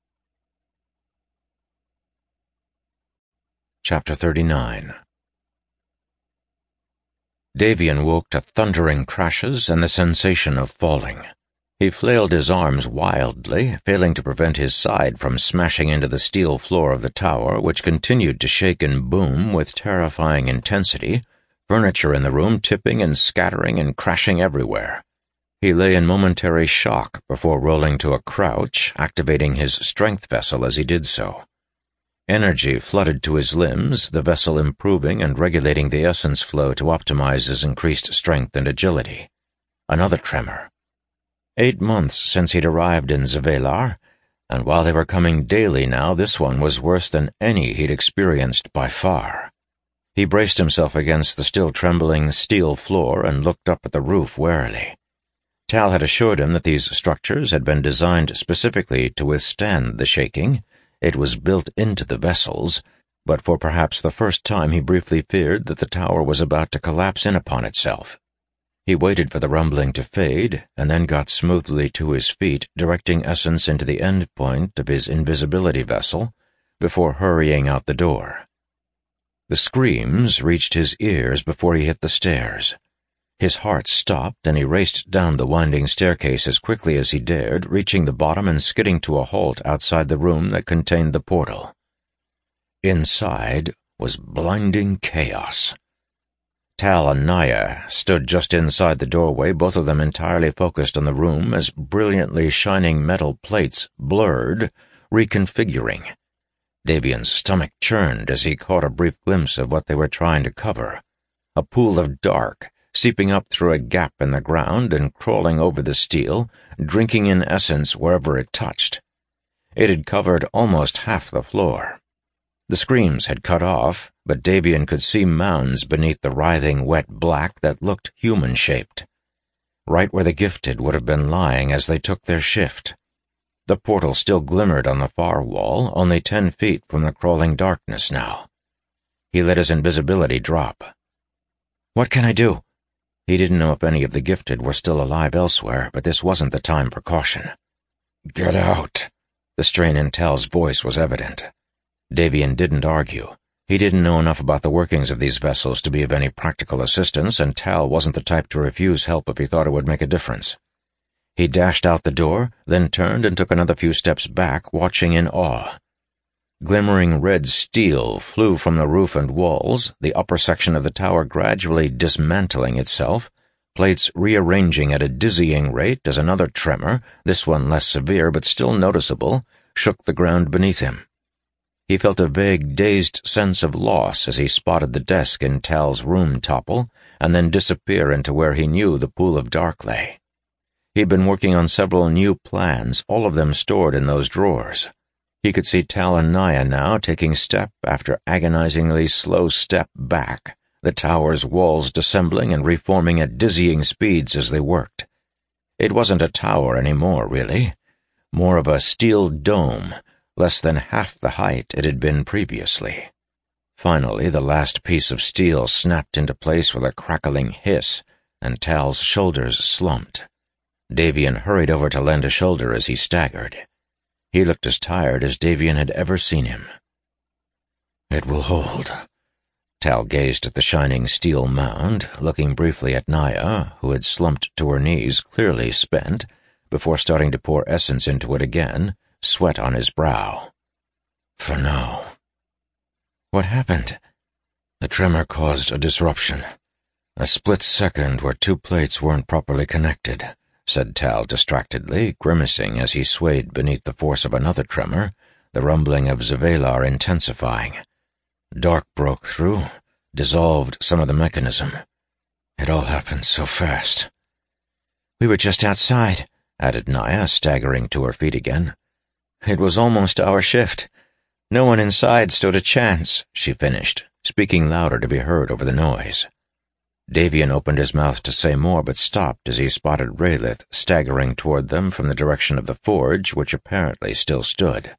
Chapter 39. Davian woke to thundering crashes and the sensation of falling. He flailed his arms wildly, failing to prevent his side from smashing into the steel floor of the tower, which continued to shake and boom with terrifying intensity, furniture in the room tipping and scattering and crashing everywhere. He lay in momentary shock before rolling to a crouch, activating his strength vessel as he did so. Energy flooded to his limbs, the vessel improving and regulating the essence flow to optimize his increased strength and agility. Another tremor. 8 months since he'd arrived in Zvelar, and while they were coming daily now, this one was worse than any he'd experienced by far. He braced himself against the still trembling steel floor and looked up at the roof warily. Tal had assured him that these structures had been designed specifically to withstand the shaking. It was built into the vessels, but for perhaps the first time he briefly feared that the tower was about to collapse in upon itself. He waited for the rumbling to fade, and then got smoothly to his feet, directing essence into the end point of his invisibility vessel, before hurrying out the door. The screams reached his ears before he hit the stairs. His heart stopped, and he raced down the winding staircase as quickly as he dared, reaching the bottom and skidding to a halt outside the room that contained the portal. Inside was blinding chaos. Tal and Naya stood just inside the doorway, both of them entirely focused on the room as brilliantly shining metal plates blurred, reconfiguring. Davian's stomach churned as he caught a brief glimpse of what they were trying to cover. A pool of dark, seeping up through a gap in the ground and crawling over the steel, drinking in essence wherever it touched. It had covered almost half the floor. The screams had cut off, but Davian could see mounds beneath the writhing wet black that looked human-shaped, right where the gifted would have been lying as they took their shift. The portal still glimmered on the far wall, only 10 feet from the crawling darkness now. He let his invisibility drop. "What can I do?" He didn't know if any of the gifted were still alive elsewhere, but this wasn't the time for caution. "Get out." The strain in Tal's voice was evident. Davian didn't argue. He didn't know enough about the workings of these vessels to be of any practical assistance, and Tal wasn't the type to refuse help if he thought it would make a difference. He dashed out the door, then turned and took another few steps back, watching in awe. Glimmering red steel flew from the roof and walls, the upper section of the tower gradually dismantling itself, plates rearranging at a dizzying rate as another tremor, this one less severe but still noticeable, shook the ground beneath him. He felt a vague, dazed sense of loss as he spotted the desk in Tal's room topple and then disappear into where he knew the pool of dark lay. He'd been working on several new plans, all of them stored in those drawers. He could see Tal and Naya now taking step after agonizingly slow step back, the tower's walls dissembling and reforming at dizzying speeds as they worked. It wasn't a tower anymore, really. More of a steel dome, less than half the height it had been previously. Finally, the last piece of steel snapped into place with a crackling hiss, and Tal's shoulders slumped. Davian hurried over to lend a shoulder as he staggered. He looked as tired as Davian had ever seen him. "It will hold." Tal gazed at the shining steel mound, looking briefly at Naya, who had slumped to her knees, clearly spent, before starting to pour essence into it again, sweat on his brow. "For now." "What happened?" "The tremor caused a disruption. A split second where 2 plates weren't properly connected," said Tal distractedly, grimacing as he swayed beneath the force of another tremor, the rumbling of Zvelar intensifying. Dark broke through, dissolved some of the mechanism. It all happened so fast. "We were just outside," added Naya, staggering to her feet again. "It was almost our shift. No one inside stood a chance," she finished, speaking louder to be heard over the noise. Davian opened his mouth to say more, but stopped as he spotted Raylith staggering toward them from the direction of the forge, which apparently still stood.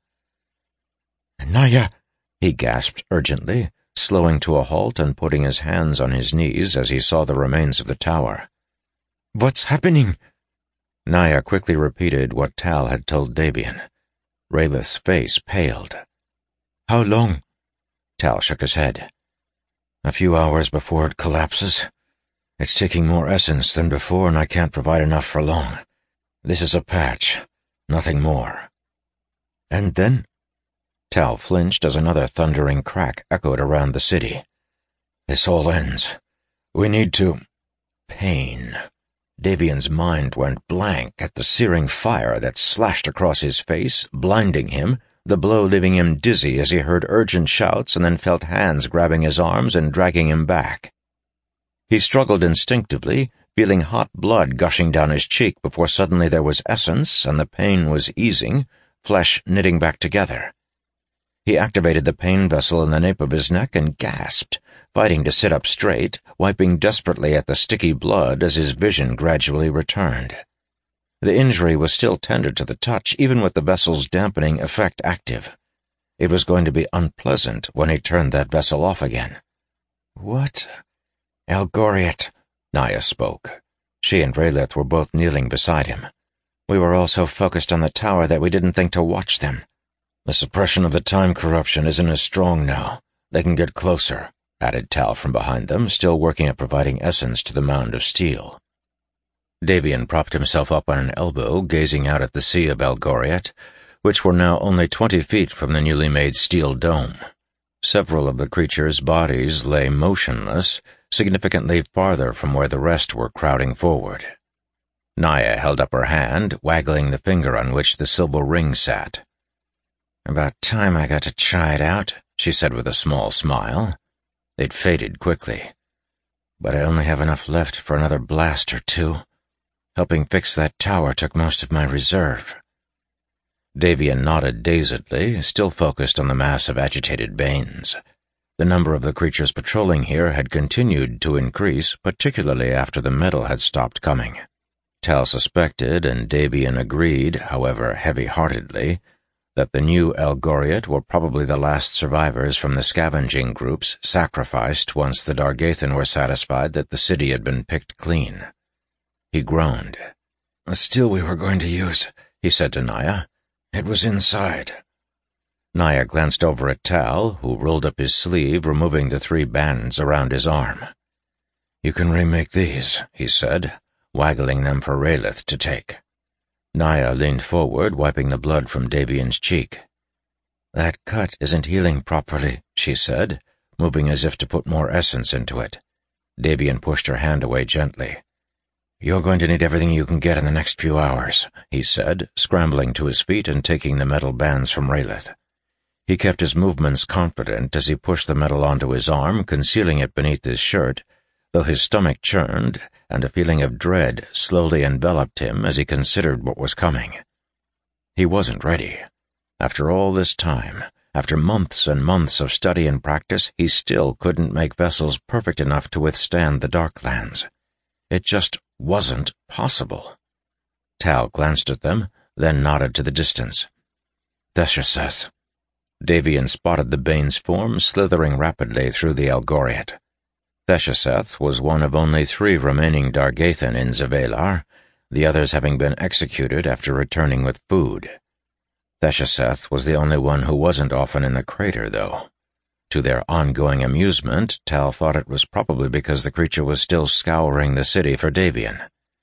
"Naya!" he gasped urgently, slowing to a halt and putting his hands on his knees as he saw the remains of the tower. "What's happening?" Naya quickly repeated what Tal had told Davian. Raylith's face paled. "How long?" Tal shook his head. "A few hours before it collapses. It's taking more essence than before, and I can't provide enough for long. This is a patch, nothing more." "And then?" Tal flinched as another thundering crack echoed around the city. "This all ends. We need to—" Pain. Davian's mind went blank at the searing fire that slashed across his face, blinding him, the blow leaving him dizzy as he heard urgent shouts and then felt hands grabbing his arms and dragging him back. He struggled instinctively, feeling hot blood gushing down his cheek before suddenly there was essence and the pain was easing, flesh knitting back together. He activated the pain vessel in the nape of his neck and gasped, fighting to sit up straight, wiping desperately at the sticky blood as his vision gradually returned. The injury was still tender to the touch, even with the vessel's dampening effect active. It was going to be unpleasant when he turned that vessel off again. "What?" "Algoriot," Naya spoke. She and Raylith were both kneeling beside him. "We were all so focused on the tower that we didn't think to watch them. The suppression of the time corruption isn't as strong now. They can get closer," added Tal from behind them, still working at providing essence to the mound of steel. Davian propped himself up on an elbow, gazing out at the sea of Algoriot, which were now only 20 feet from the newly made steel dome. Several of the creatures' bodies lay motionless, significantly farther from where the rest were crowding forward. Naya held up her hand, waggling the finger on which the silver ring sat. "About time I got to try it out," she said with a small smile. It faded quickly. "But I only have enough left for another blast or two. Helping fix that tower took most of my reserve." Davian nodded dazedly, still focused on the mass of agitated Banes. The number of the creatures patrolling here had continued to increase, particularly after the metal had stopped coming. Tal suspected, and Davian agreed, however heavy-heartedly, that the new Algoriot were probably the last survivors from the scavenging groups sacrificed once the Dargathan were satisfied that the city had been picked clean. He groaned. "The steel we were going to use," he said to Naya. "It was inside." Naya glanced over at Tal, who rolled up his sleeve, removing the 3 bands around his arm. "You can remake these," he said, waggling them for Raylith to take. Naya leaned forward, wiping the blood from Davian's cheek. "That cut isn't healing properly," she said, moving as if to put more essence into it. Davian pushed her hand away gently. "You're going to need everything you can get in the next few hours," he said, scrambling to his feet and taking the metal bands from Raylith. He kept his movements confident as he pushed the metal onto his arm, concealing it beneath his shirt, though his stomach churned and a feeling of dread slowly enveloped him as he considered what was coming. He wasn't ready. After all this time, after months and months of study and practice, he still couldn't make vessels perfect enough to withstand the Darklands. It just wasn't possible. Tal glanced at them, then nodded to the distance. "Theshaseth." Davian spotted the Bane's form slithering rapidly through the Algoriot. Theshaseth was one of only 3 remaining Dargathan in Zavelar, the others having been executed after returning with food. Theshaseth was the only one who wasn't often in the crater, though. To their ongoing amusement, Tal thought it was probably because the creature was still scouring the city for Davian.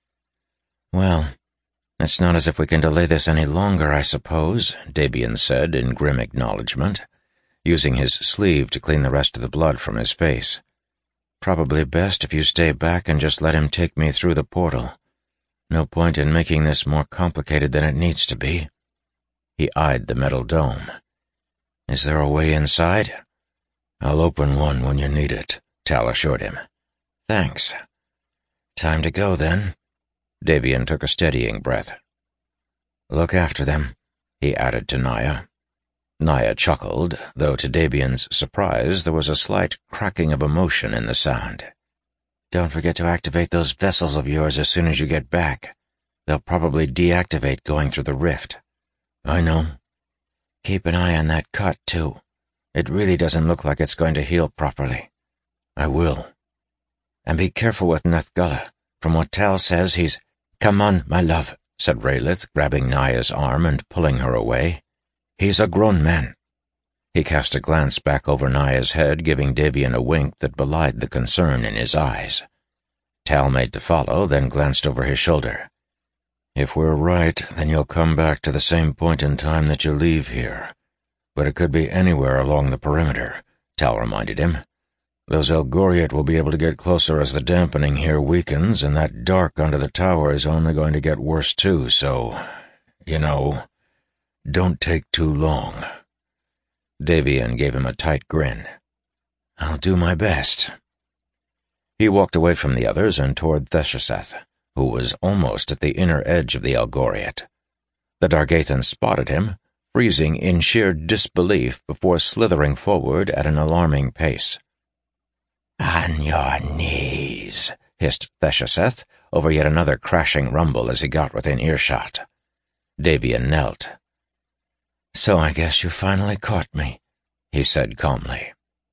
"Well, it's not as if we can delay this any longer, I suppose," Davian said in grim acknowledgement, using his sleeve to clean the rest of the blood from his face. "Probably best if you stay back and just let him take me through the portal. No point in making this more complicated than it needs to be." He eyed the metal dome. "Is there a way inside?" "I'll open one when you need it," Tal assured him. "Thanks. Time to go, then." Davian took a steadying breath. "Look after them," he added to Naya. Naya chuckled, though to Davian's surprise there was a slight cracking of emotion in the sound. "Don't forget to activate those vessels of yours as soon as you get back. They'll probably deactivate going through the rift." "I know. Keep an eye on that cut, too. It really doesn't look like it's going to heal properly." "I will." "And be careful with Nethgullah. From what Tal says, he's—" "Come on, my love," said Raelith, grabbing Naya's arm and pulling her away. "He's a grown man." He cast a glance back over Naya's head, giving Davian a wink that belied the concern in his eyes. Tal made to follow, then glanced over his shoulder. "If we're right, then you'll come back to the same point in time that you leave here. But it could be anywhere along the perimeter," Tal reminded him. "Those Elgoriot will be able to get closer as the dampening here weakens, and that dark under the tower is only going to get worse too, so, don't take too long." Davian gave him a tight grin. "I'll do my best." He walked away from the others and toward Theshaseth, who was almost at the inner edge of the Elgoriot. The Dargathan spotted him, freezing in sheer disbelief before slithering forward at an alarming pace. "On your knees," hissed Theshaseth over yet another crashing rumble as he got within earshot. Davian knelt. "So I guess you finally caught me," he said calmly.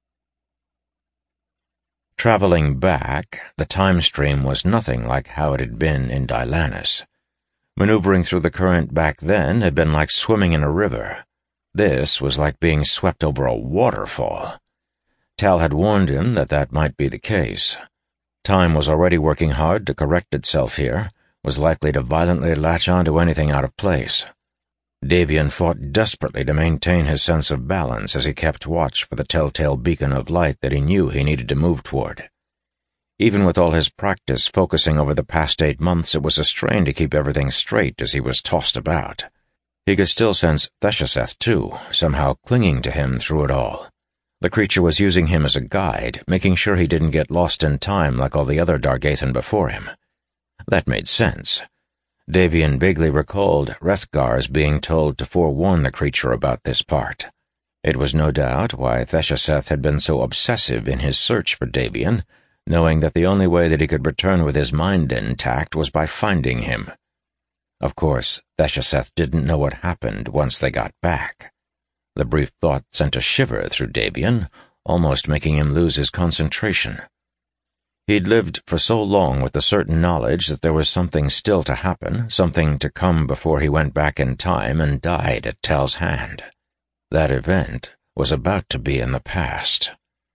Traveling back, the time stream was nothing like how it had been in Dylannis. Maneuvering through the current back then had been like swimming in a river. This was like being swept over a waterfall. Tal had warned him that that might be the case. Time was already working hard to correct itself here, was likely to violently latch on to anything out of place. Davian fought desperately to maintain his sense of balance as he kept watch for the telltale beacon of light that he knew he needed to move toward. Even with all his practice focusing over the past 8 months, it was a strain to keep everything straight as he was tossed about. He could still sense Theshaseth, too, somehow clinging to him through it all. The creature was using him as a guide, making sure he didn't get lost in time like all the other Dargathan before him. That made sense. Davian vaguely recalled Rethgar's being told to forewarn the creature about this part. It was no doubt why Theshaseth had been so obsessive in his search for Davian, knowing that the only way that he could return with his mind intact was by finding him. Of course, Theshaseth didn't know what happened once they got back. The brief thought sent a shiver through Davian, almost making him lose his concentration. He'd lived for so long with the certain knowledge that there was something still to happen, something to come before he went back in time and died at Tal's hand. That event was about to be in the past.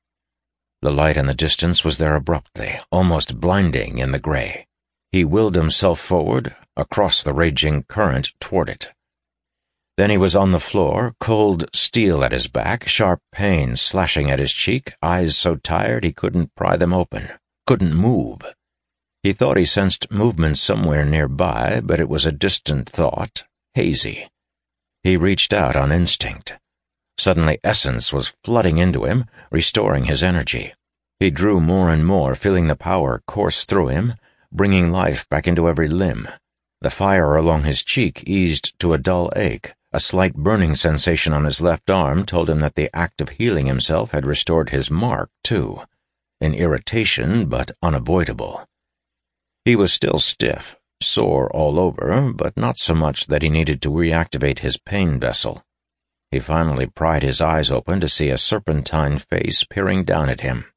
The light in the distance was there abruptly, almost blinding in the gray. He willed himself forward, across the raging current toward it. Then he was on the floor, cold steel at his back, sharp pain slashing at his cheek, eyes so tired he couldn't pry them open. Couldn't move. He thought he sensed movement somewhere nearby, but it was a distant thought, hazy. He reached out on instinct. Suddenly essence was flooding into him, restoring his energy. He drew more and more, feeling the power course through him, bringing life back into every limb. The fire along his cheek eased to a dull ache. A slight burning sensation on his left arm told him that the act of healing himself had restored his mark, too. An irritation, but unavoidable. He was still stiff, sore all over, but not so much that he needed to reactivate his pain vessel. He finally pried his eyes open to see a serpentine face peering down at him.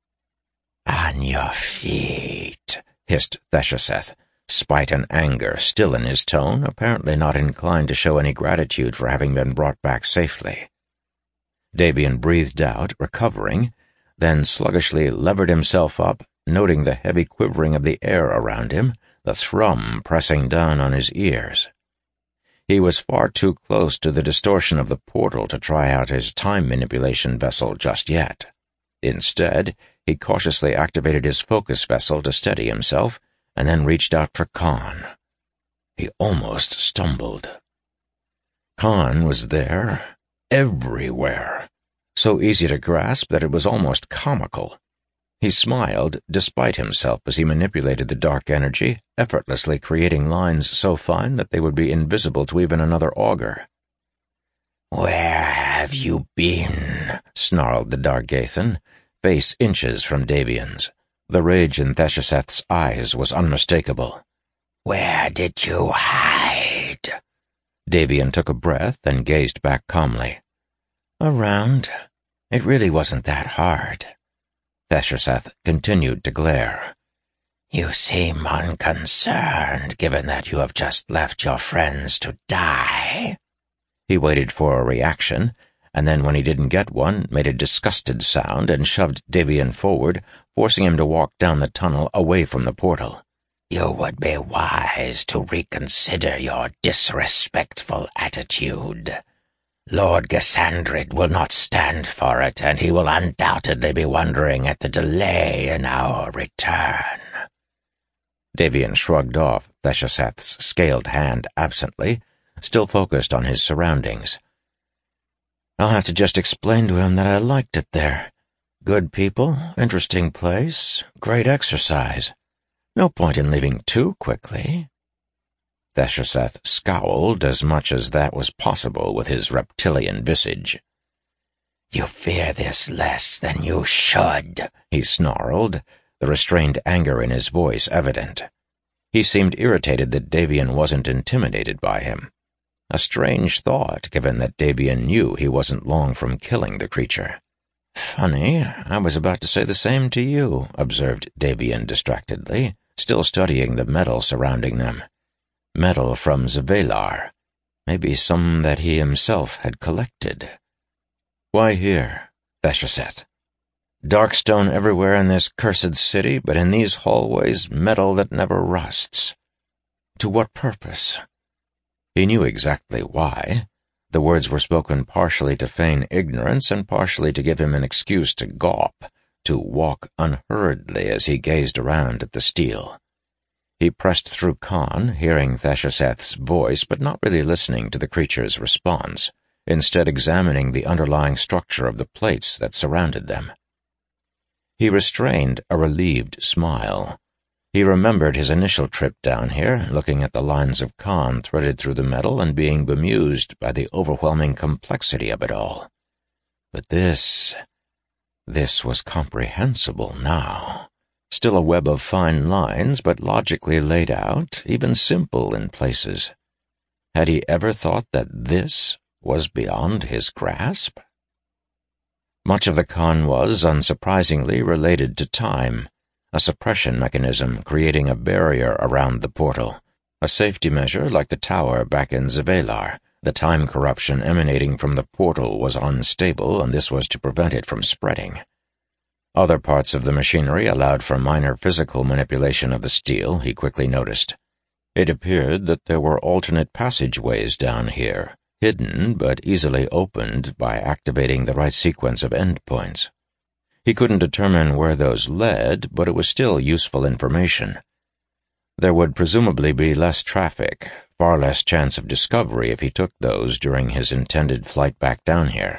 "On your feet," hissed Theshaseth, spite and anger still in his tone, apparently not inclined to show any gratitude for having been brought back safely. Davian breathed out, recovering, then sluggishly levered himself up, noting the heavy quivering of the air around him, the thrum pressing down on his ears. He was far too close to the distortion of the portal to try out his time manipulation vessel just yet. Instead, he cautiously activated his focus vessel to steady himself, and then reached out for Khan. He almost stumbled. Khan was there, everywhere. So easy to grasp that it was almost comical. He smiled despite himself as he manipulated the dark energy, effortlessly creating lines so fine that they would be invisible to even another augur. "Where have you been?" snarled the Dargathan, face inches from Davian's. The rage in Thesheseth's eyes was unmistakable. "Where did you hide?" Davian took a breath and gazed back calmly. "Around. It really wasn't that hard." Thesheseth continued to glare. "You seem unconcerned, given that you have just left your friends to die." He waited for a reaction, and then when he didn't get one, made a disgusted sound and shoved Davian forward, forcing him to walk down the tunnel away from the portal. "You would be wise to reconsider your disrespectful attitude. Lord Ghasandrid will not stand for it, and he will undoubtedly be wondering at the delay in our return." Davian shrugged off Thesheseth's scaled hand absently, still focused on his surroundings. "I'll have to just explain to him that I liked it there. Good people, interesting place, great exercise. No point in leaving too quickly." Thesheseth scowled as much as that was possible with his reptilian visage. "You fear this less than you should," he snarled, the restrained anger in his voice evident. He seemed irritated that Davian wasn't intimidated by him. A strange thought, given that Davian knew he wasn't long from killing the creature. "Funny, I was about to say the same to you," observed Davian distractedly, still studying the metal surrounding them. Metal from Zvelar, maybe some that he himself had collected. "Why here, Thesheseth? Darkstone everywhere in this cursed city, but in these hallways metal that never rusts. To what purpose?" He knew exactly why. The words were spoken partially to feign ignorance and partially to give him an excuse to gawp, to walk unhurriedly as he gazed around at the steel. He pressed through Khan, hearing Thesheseth's voice but not really listening to the creature's response, instead examining the underlying structure of the plates that surrounded them. He restrained a relieved smile. He remembered his initial trip down here, looking at the lines of Khan threaded through the metal and being bemused by the overwhelming complexity of it all. But this was comprehensible now. Still a web of fine lines, but logically laid out, even simple in places. Had he ever thought that this was beyond his grasp? Much of the Khan was, unsurprisingly, related to time, a suppression mechanism creating a barrier around the portal, a safety measure like the tower back in Zvelar. The time corruption emanating from the portal was unstable, and this was to prevent it from spreading. Other parts of the machinery allowed for minor physical manipulation of the steel, he quickly noticed. It appeared that there were alternate passageways down here, hidden but easily opened by activating the right sequence of endpoints. He couldn't determine where those led, but it was still useful information. There would presumably be less traffic, far less chance of discovery if he took those during his intended flight back down here.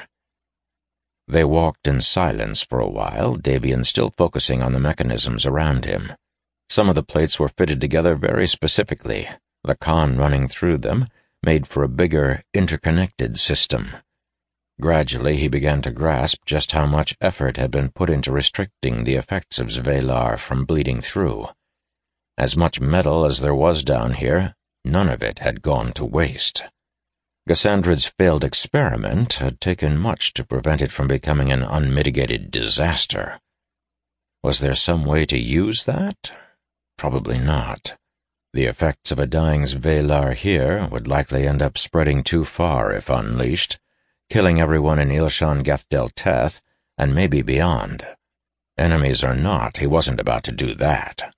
They walked in silence for a while, Davian still focusing on the mechanisms around him. Some of the plates were fitted together very specifically, the Khan running through them, made for a bigger, interconnected system. Gradually he began to grasp just how much effort had been put into restricting the effects of Zvelar from bleeding through. As much metal as there was down here, none of it had gone to waste. Ghasandrid's failed experiment had taken much to prevent it from becoming an unmitigated disaster. Was there some way to use that? Probably not. The effects of a dying Zvelar here would likely end up spreading too far if unleashed, killing everyone in Ilshan Gethdel Teth, and maybe beyond. Enemies or not, he wasn't about to do that.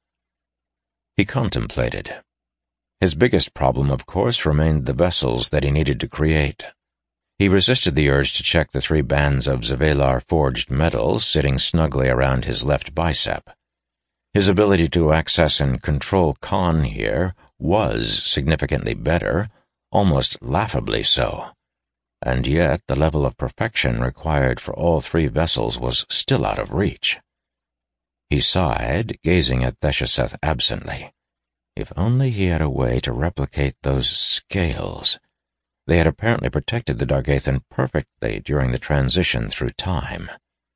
He contemplated. His biggest problem, of course, remained the vessels that he needed to create. He resisted the urge to check the 3 bands of Zvelar-forged metal sitting snugly around his left bicep. His ability to access and control Khan here was significantly better, almost laughably so. And yet the level of perfection required for all 3 vessels was still out of reach. He sighed, gazing at Thesheseth absently. If only he had a way to replicate those scales. They had apparently protected the Dargathan perfectly during the transition through time.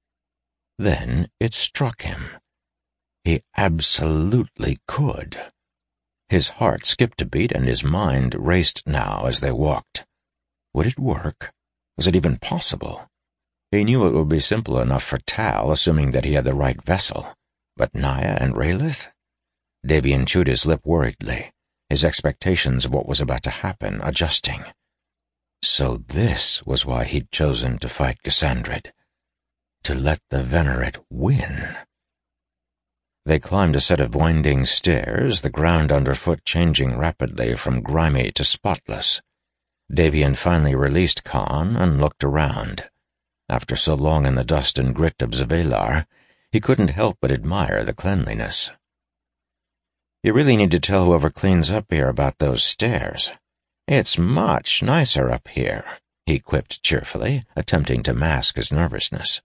Then it struck him. He absolutely could. His heart skipped a beat and his mind raced now as they walked. Would it work? Was it even possible? He knew it would be simple enough for Tal, assuming that he had the right vessel. But Naya and Raelith? Davian chewed his lip worriedly, his expectations of what was about to happen adjusting. So this was why he'd chosen to fight Cassandrid. To let the Venerate win. They climbed a set of winding stairs, the ground underfoot changing rapidly from grimy to spotless. Davian finally released Khan and looked around. After so long in the dust and grit of Zavelar, he couldn't help but admire the cleanliness. "You really need to tell whoever cleans up here about those stairs. It's much nicer up here," he quipped cheerfully, attempting to mask his nervousness.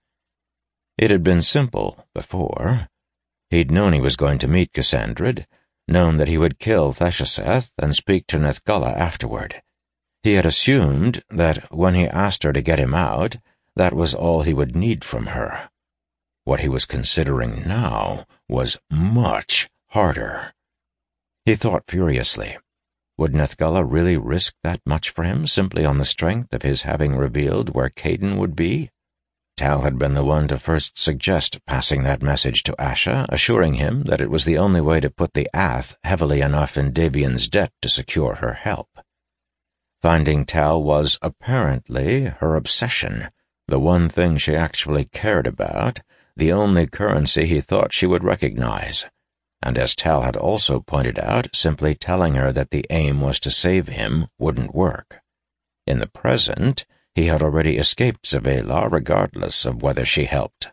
It had been simple before. He'd known he was going to meet Cassandrid, known that he would kill Thesheseth and speak to Nethgalla afterward. He had assumed that when he asked her to get him out, that was all he would need from her. What he was considering now was much harder. He thought furiously. Would Nethgalla really risk that much for him simply on the strength of his having revealed where Kaidan would be? Tal had been the one to first suggest passing that message to Asha, assuring him that it was the only way to put the Ath heavily enough in Davian's debt to secure her help. Finding Tal was, apparently, her obsession, the one thing she actually cared about, the only currency he thought she would recognize. And as Tal had also pointed out, simply telling her that the aim was to save him wouldn't work. In the present, he had already escaped Zavelar regardless of whether she helped.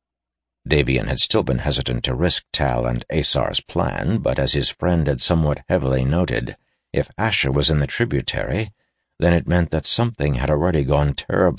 Davian had still been hesitant to risk Tal and Asar's plan, but as his friend had somewhat heavily noted, if Asha was in the tributary, then it meant that something had already gone terribly